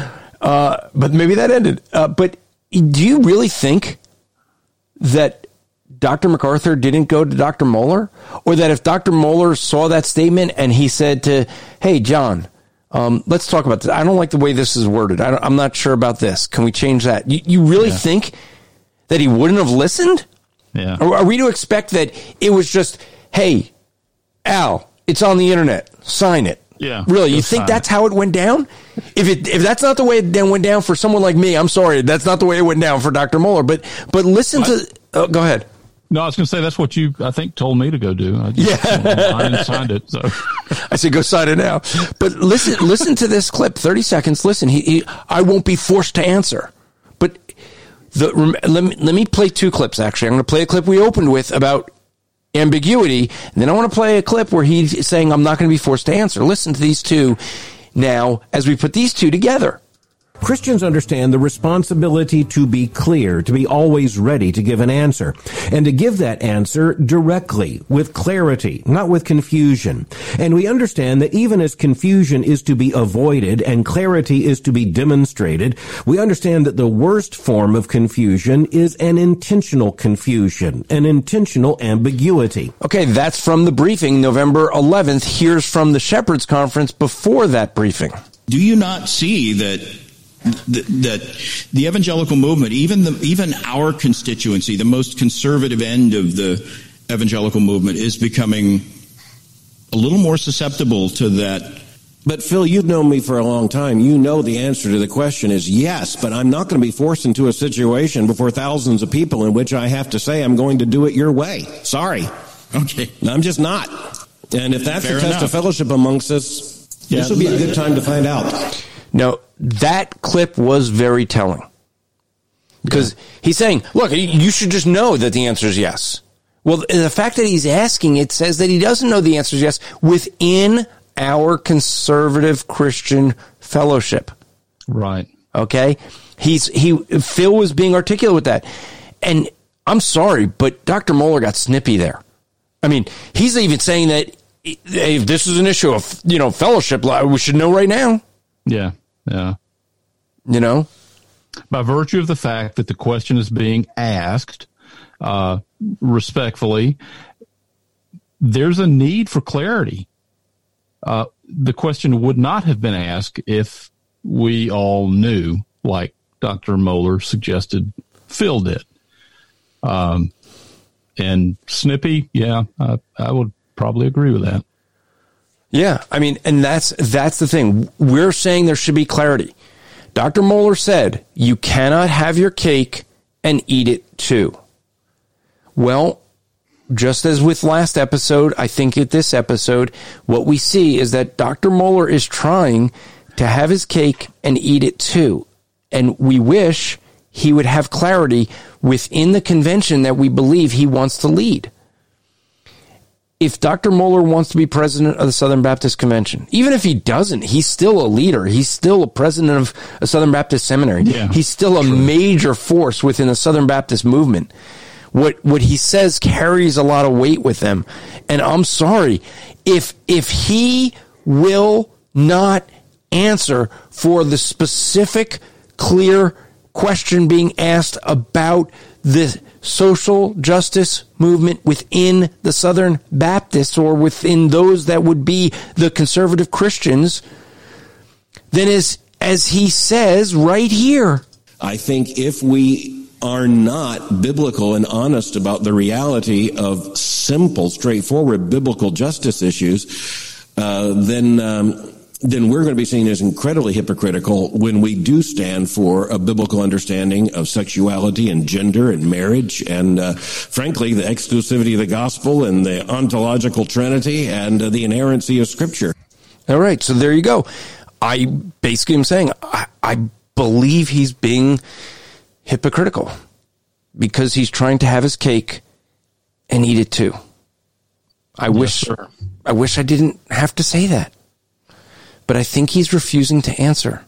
But maybe that ended. But do you really think that Dr. MacArthur didn't go to Dr. Mohler? Or that if Dr. Mohler saw that statement and he said hey, John, let's talk about this. I don't like the way this is worded. I'm not sure about this. Can we change that? You really think that he wouldn't have listened? Yeah. Or are we to expect that it was just, hey, Al, it's on the internet, sign it? Yeah. Really, you think that's how it went down? If that's not the way it went down for someone like me, I'm sorry, that's not the way it went down for Dr. Mohler. But listen to, go ahead. No, I was going to say that's what you, I think, told me to go do. I signed it. So I said, go sign it now. But listen to this clip, 30 seconds. Listen, I won't be forced to answer. But let me play two clips. Actually, I'm going to play a clip we opened with about ambiguity, and then I want to play a clip where he's saying, I'm not going to be forced to answer. Listen to these two now as we put these two together. Christians understand the responsibility to be clear, to be always ready to give an answer, and to give that answer directly, with clarity, not with confusion. And we understand that even as confusion is to be avoided and clarity is to be demonstrated, we understand that the worst form of confusion is an intentional confusion, an intentional ambiguity. Okay, that's from the briefing, November 11th. Here's from the Shepherds Conference before that briefing. Do you not see that the evangelical movement, even our constituency, the most conservative end of the evangelical movement, is becoming a little more susceptible to that? But Phil, you've known me for a long time. You know the answer to the question is yes, but I'm not going to be forced into a situation before thousands of people in which I have to say I'm going to do it your way. Sorry. Okay. I'm just not. And if that's Fair a test enough. of fellowship amongst us, this will be a good time to find out. No, that clip was very telling. Because he's saying, look, you should just know that the answer is yes. Well, the fact that he's asking it says that he doesn't know the answer is yes within our conservative Christian fellowship. right. Okay? Phil was being articulate with that. And I'm sorry, but Dr. Mohler got snippy there. I mean, he's even saying that if this is an issue of, fellowship, we should know right now. Yeah. Yeah. By virtue of the fact that the question is being asked respectfully, there's a need for clarity. The question would not have been asked if we all knew, like Dr. Mohler suggested Phil did. And snippy, I would probably agree with that. Yeah, I mean, and that's the thing. We're saying there should be clarity. Dr. Mohler said, you cannot have your cake and eat it too. Well, just as with last episode, I think at this episode, what we see is that Dr. Mohler is trying to have his cake and eat it too. And we wish he would have clarity within the convention that we believe he wants to lead. If Dr. Mohler wants to be president of the Southern Baptist Convention, even if he doesn't, he's still a leader. He's still a president of a Southern Baptist seminary. Yeah, he's still a major force within the Southern Baptist movement. What he says carries a lot of weight with them. And I'm sorry, if he will not answer for the specific, clear question being asked about the social justice movement within the Southern Baptists or within those that would be the conservative Christians, then as he says right here, I think if we are not biblical and honest about the reality of simple, straightforward biblical justice issues, then we're going to be seen as incredibly hypocritical when we do stand for a biblical understanding of sexuality and gender and marriage and, frankly, the exclusivity of the gospel and the ontological trinity and the inerrancy of Scripture. All right, so there you go. I basically am saying I believe he's being hypocritical because he's trying to have his cake and eat it too. I wish I didn't have to say that. But I think he's refusing to answer.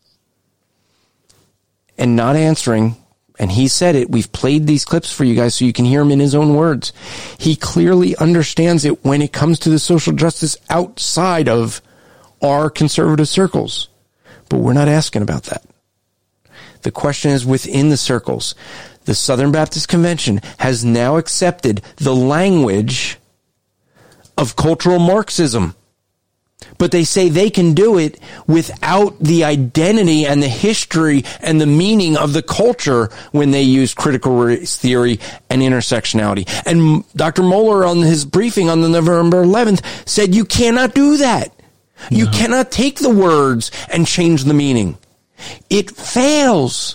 And not answering, and he said it, we've played these clips for you guys so you can hear him in his own words. He clearly understands it when it comes to the social justice outside of our conservative circles. But we're not asking about that. The question is within the circles. The Southern Baptist Convention has now accepted the language of cultural Marxism. But they say they can do it without the identity and the history and the meaning of the culture when they use critical race theory and intersectionality. And Dr. Mohler on his briefing on the November 11th said you cannot do that. No. You cannot take the words and change the meaning. It fails.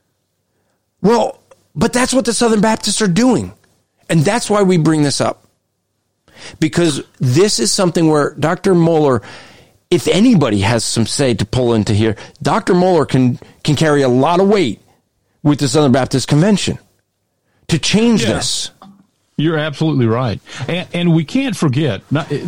Well, but that's what the Southern Baptists are doing. And that's why we bring this up. Because this is something where Dr. Mohler, if anybody has some say to pull into here, Dr. Mohler can carry a lot of weight with the Southern Baptist Convention to change this. You're absolutely right. And we can't forget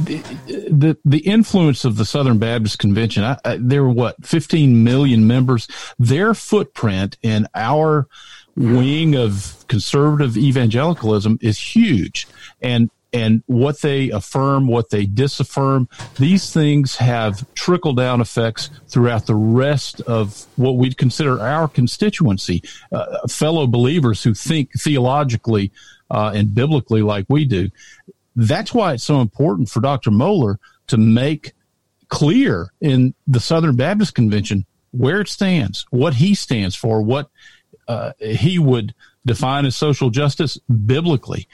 the influence of the Southern Baptist Convention. There were, 15 million members? Their footprint in our wing of conservative evangelicalism is huge. And what they affirm, what they disaffirm, these things have trickle-down effects throughout the rest of what we'd consider our constituency, fellow believers who think theologically and biblically like we do. That's why it's so important for Dr. Mohler to make clear in the Southern Baptist Convention where it stands, what he stands for, what he would define as social justice biblically.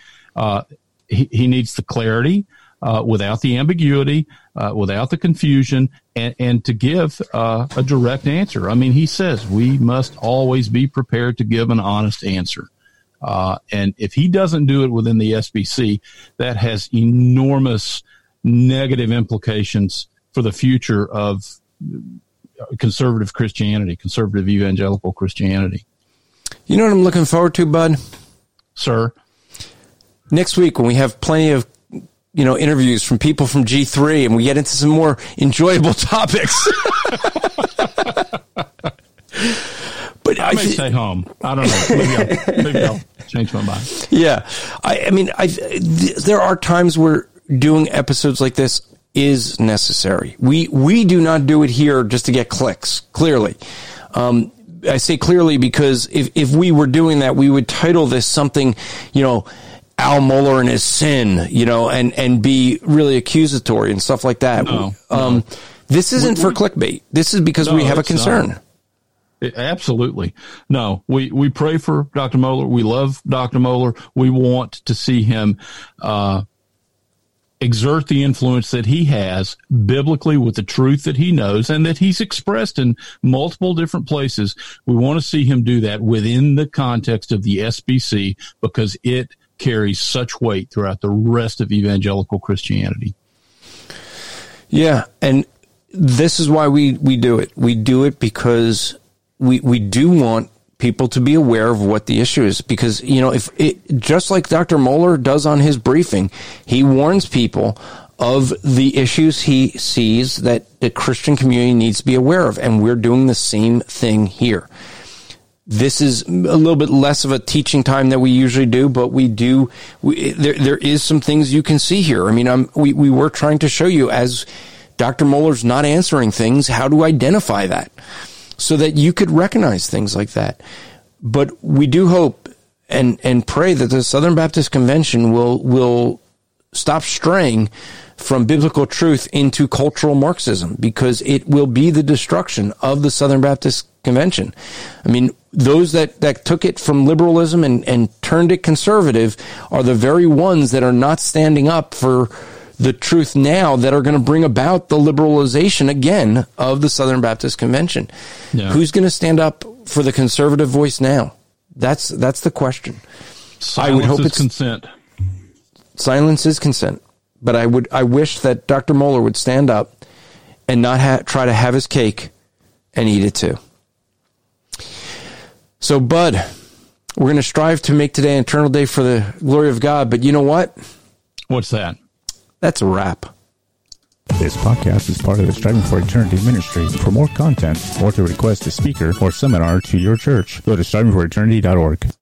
He needs the clarity without the ambiguity, without the confusion, and to give a direct answer. I mean, he says we must always be prepared to give an honest answer. And if he doesn't do it within the SBC, that has enormous negative implications for the future of conservative Christianity, conservative evangelical Christianity. You know what I'm looking forward to, bud? Sir? Next week, when we have plenty of, interviews from people from G3 and we get into some more enjoyable topics. But I may stay home. I don't know. Maybe I'll change my mind. Yeah. There are times where doing episodes like this is necessary. We do not do it here just to get clicks, clearly. I say clearly because if we were doing that, we would title this something, Al Mohler and his sin, and be really accusatory and stuff like that. No. This isn't for clickbait. This is because we have a concern. Absolutely. No, we pray for Dr. Mohler. We love Dr. Mohler. We want to see him exert the influence that he has biblically with the truth that he knows and that he's expressed in multiple different places. We want to see him do that within the context of the SBC because it carries such weight throughout the rest of evangelical Christianity. Yeah, and this is why we do it. We do it because we do want people to be aware of what the issue is. Because, if it, just like Dr. Mohler does on his briefing, he warns people of the issues he sees that the Christian community needs to be aware of. And we're doing the same thing here. This is a little bit less of a teaching time than we usually do, but there is some things you can see here. I mean, we were trying to show you, as Dr. Mohler's not answering things, how to identify that so that you could recognize things like that. But we do hope and pray that the Southern Baptist Convention will stop straying from biblical truth into cultural Marxism, because it will be the destruction of the Southern Baptist Convention. I mean, those that took it from liberalism and turned it conservative are the very ones that are not standing up for the truth now, that are going to bring about the liberalization again of the Southern Baptist Convention. Yeah. Who's going to stand up for the conservative voice now? That's the question. Silence I would hope it's consent. Silence is consent. But I wish that Dr. Mohler would stand up and not try to have his cake and eat it too. So, Bud, we're going to strive to make today an eternal day for the glory of God. But you know what? What's that? That's a wrap. This podcast is part of the Striving for Eternity ministry. For more content or to request a speaker or seminar to your church, go to strivingforeternity.org.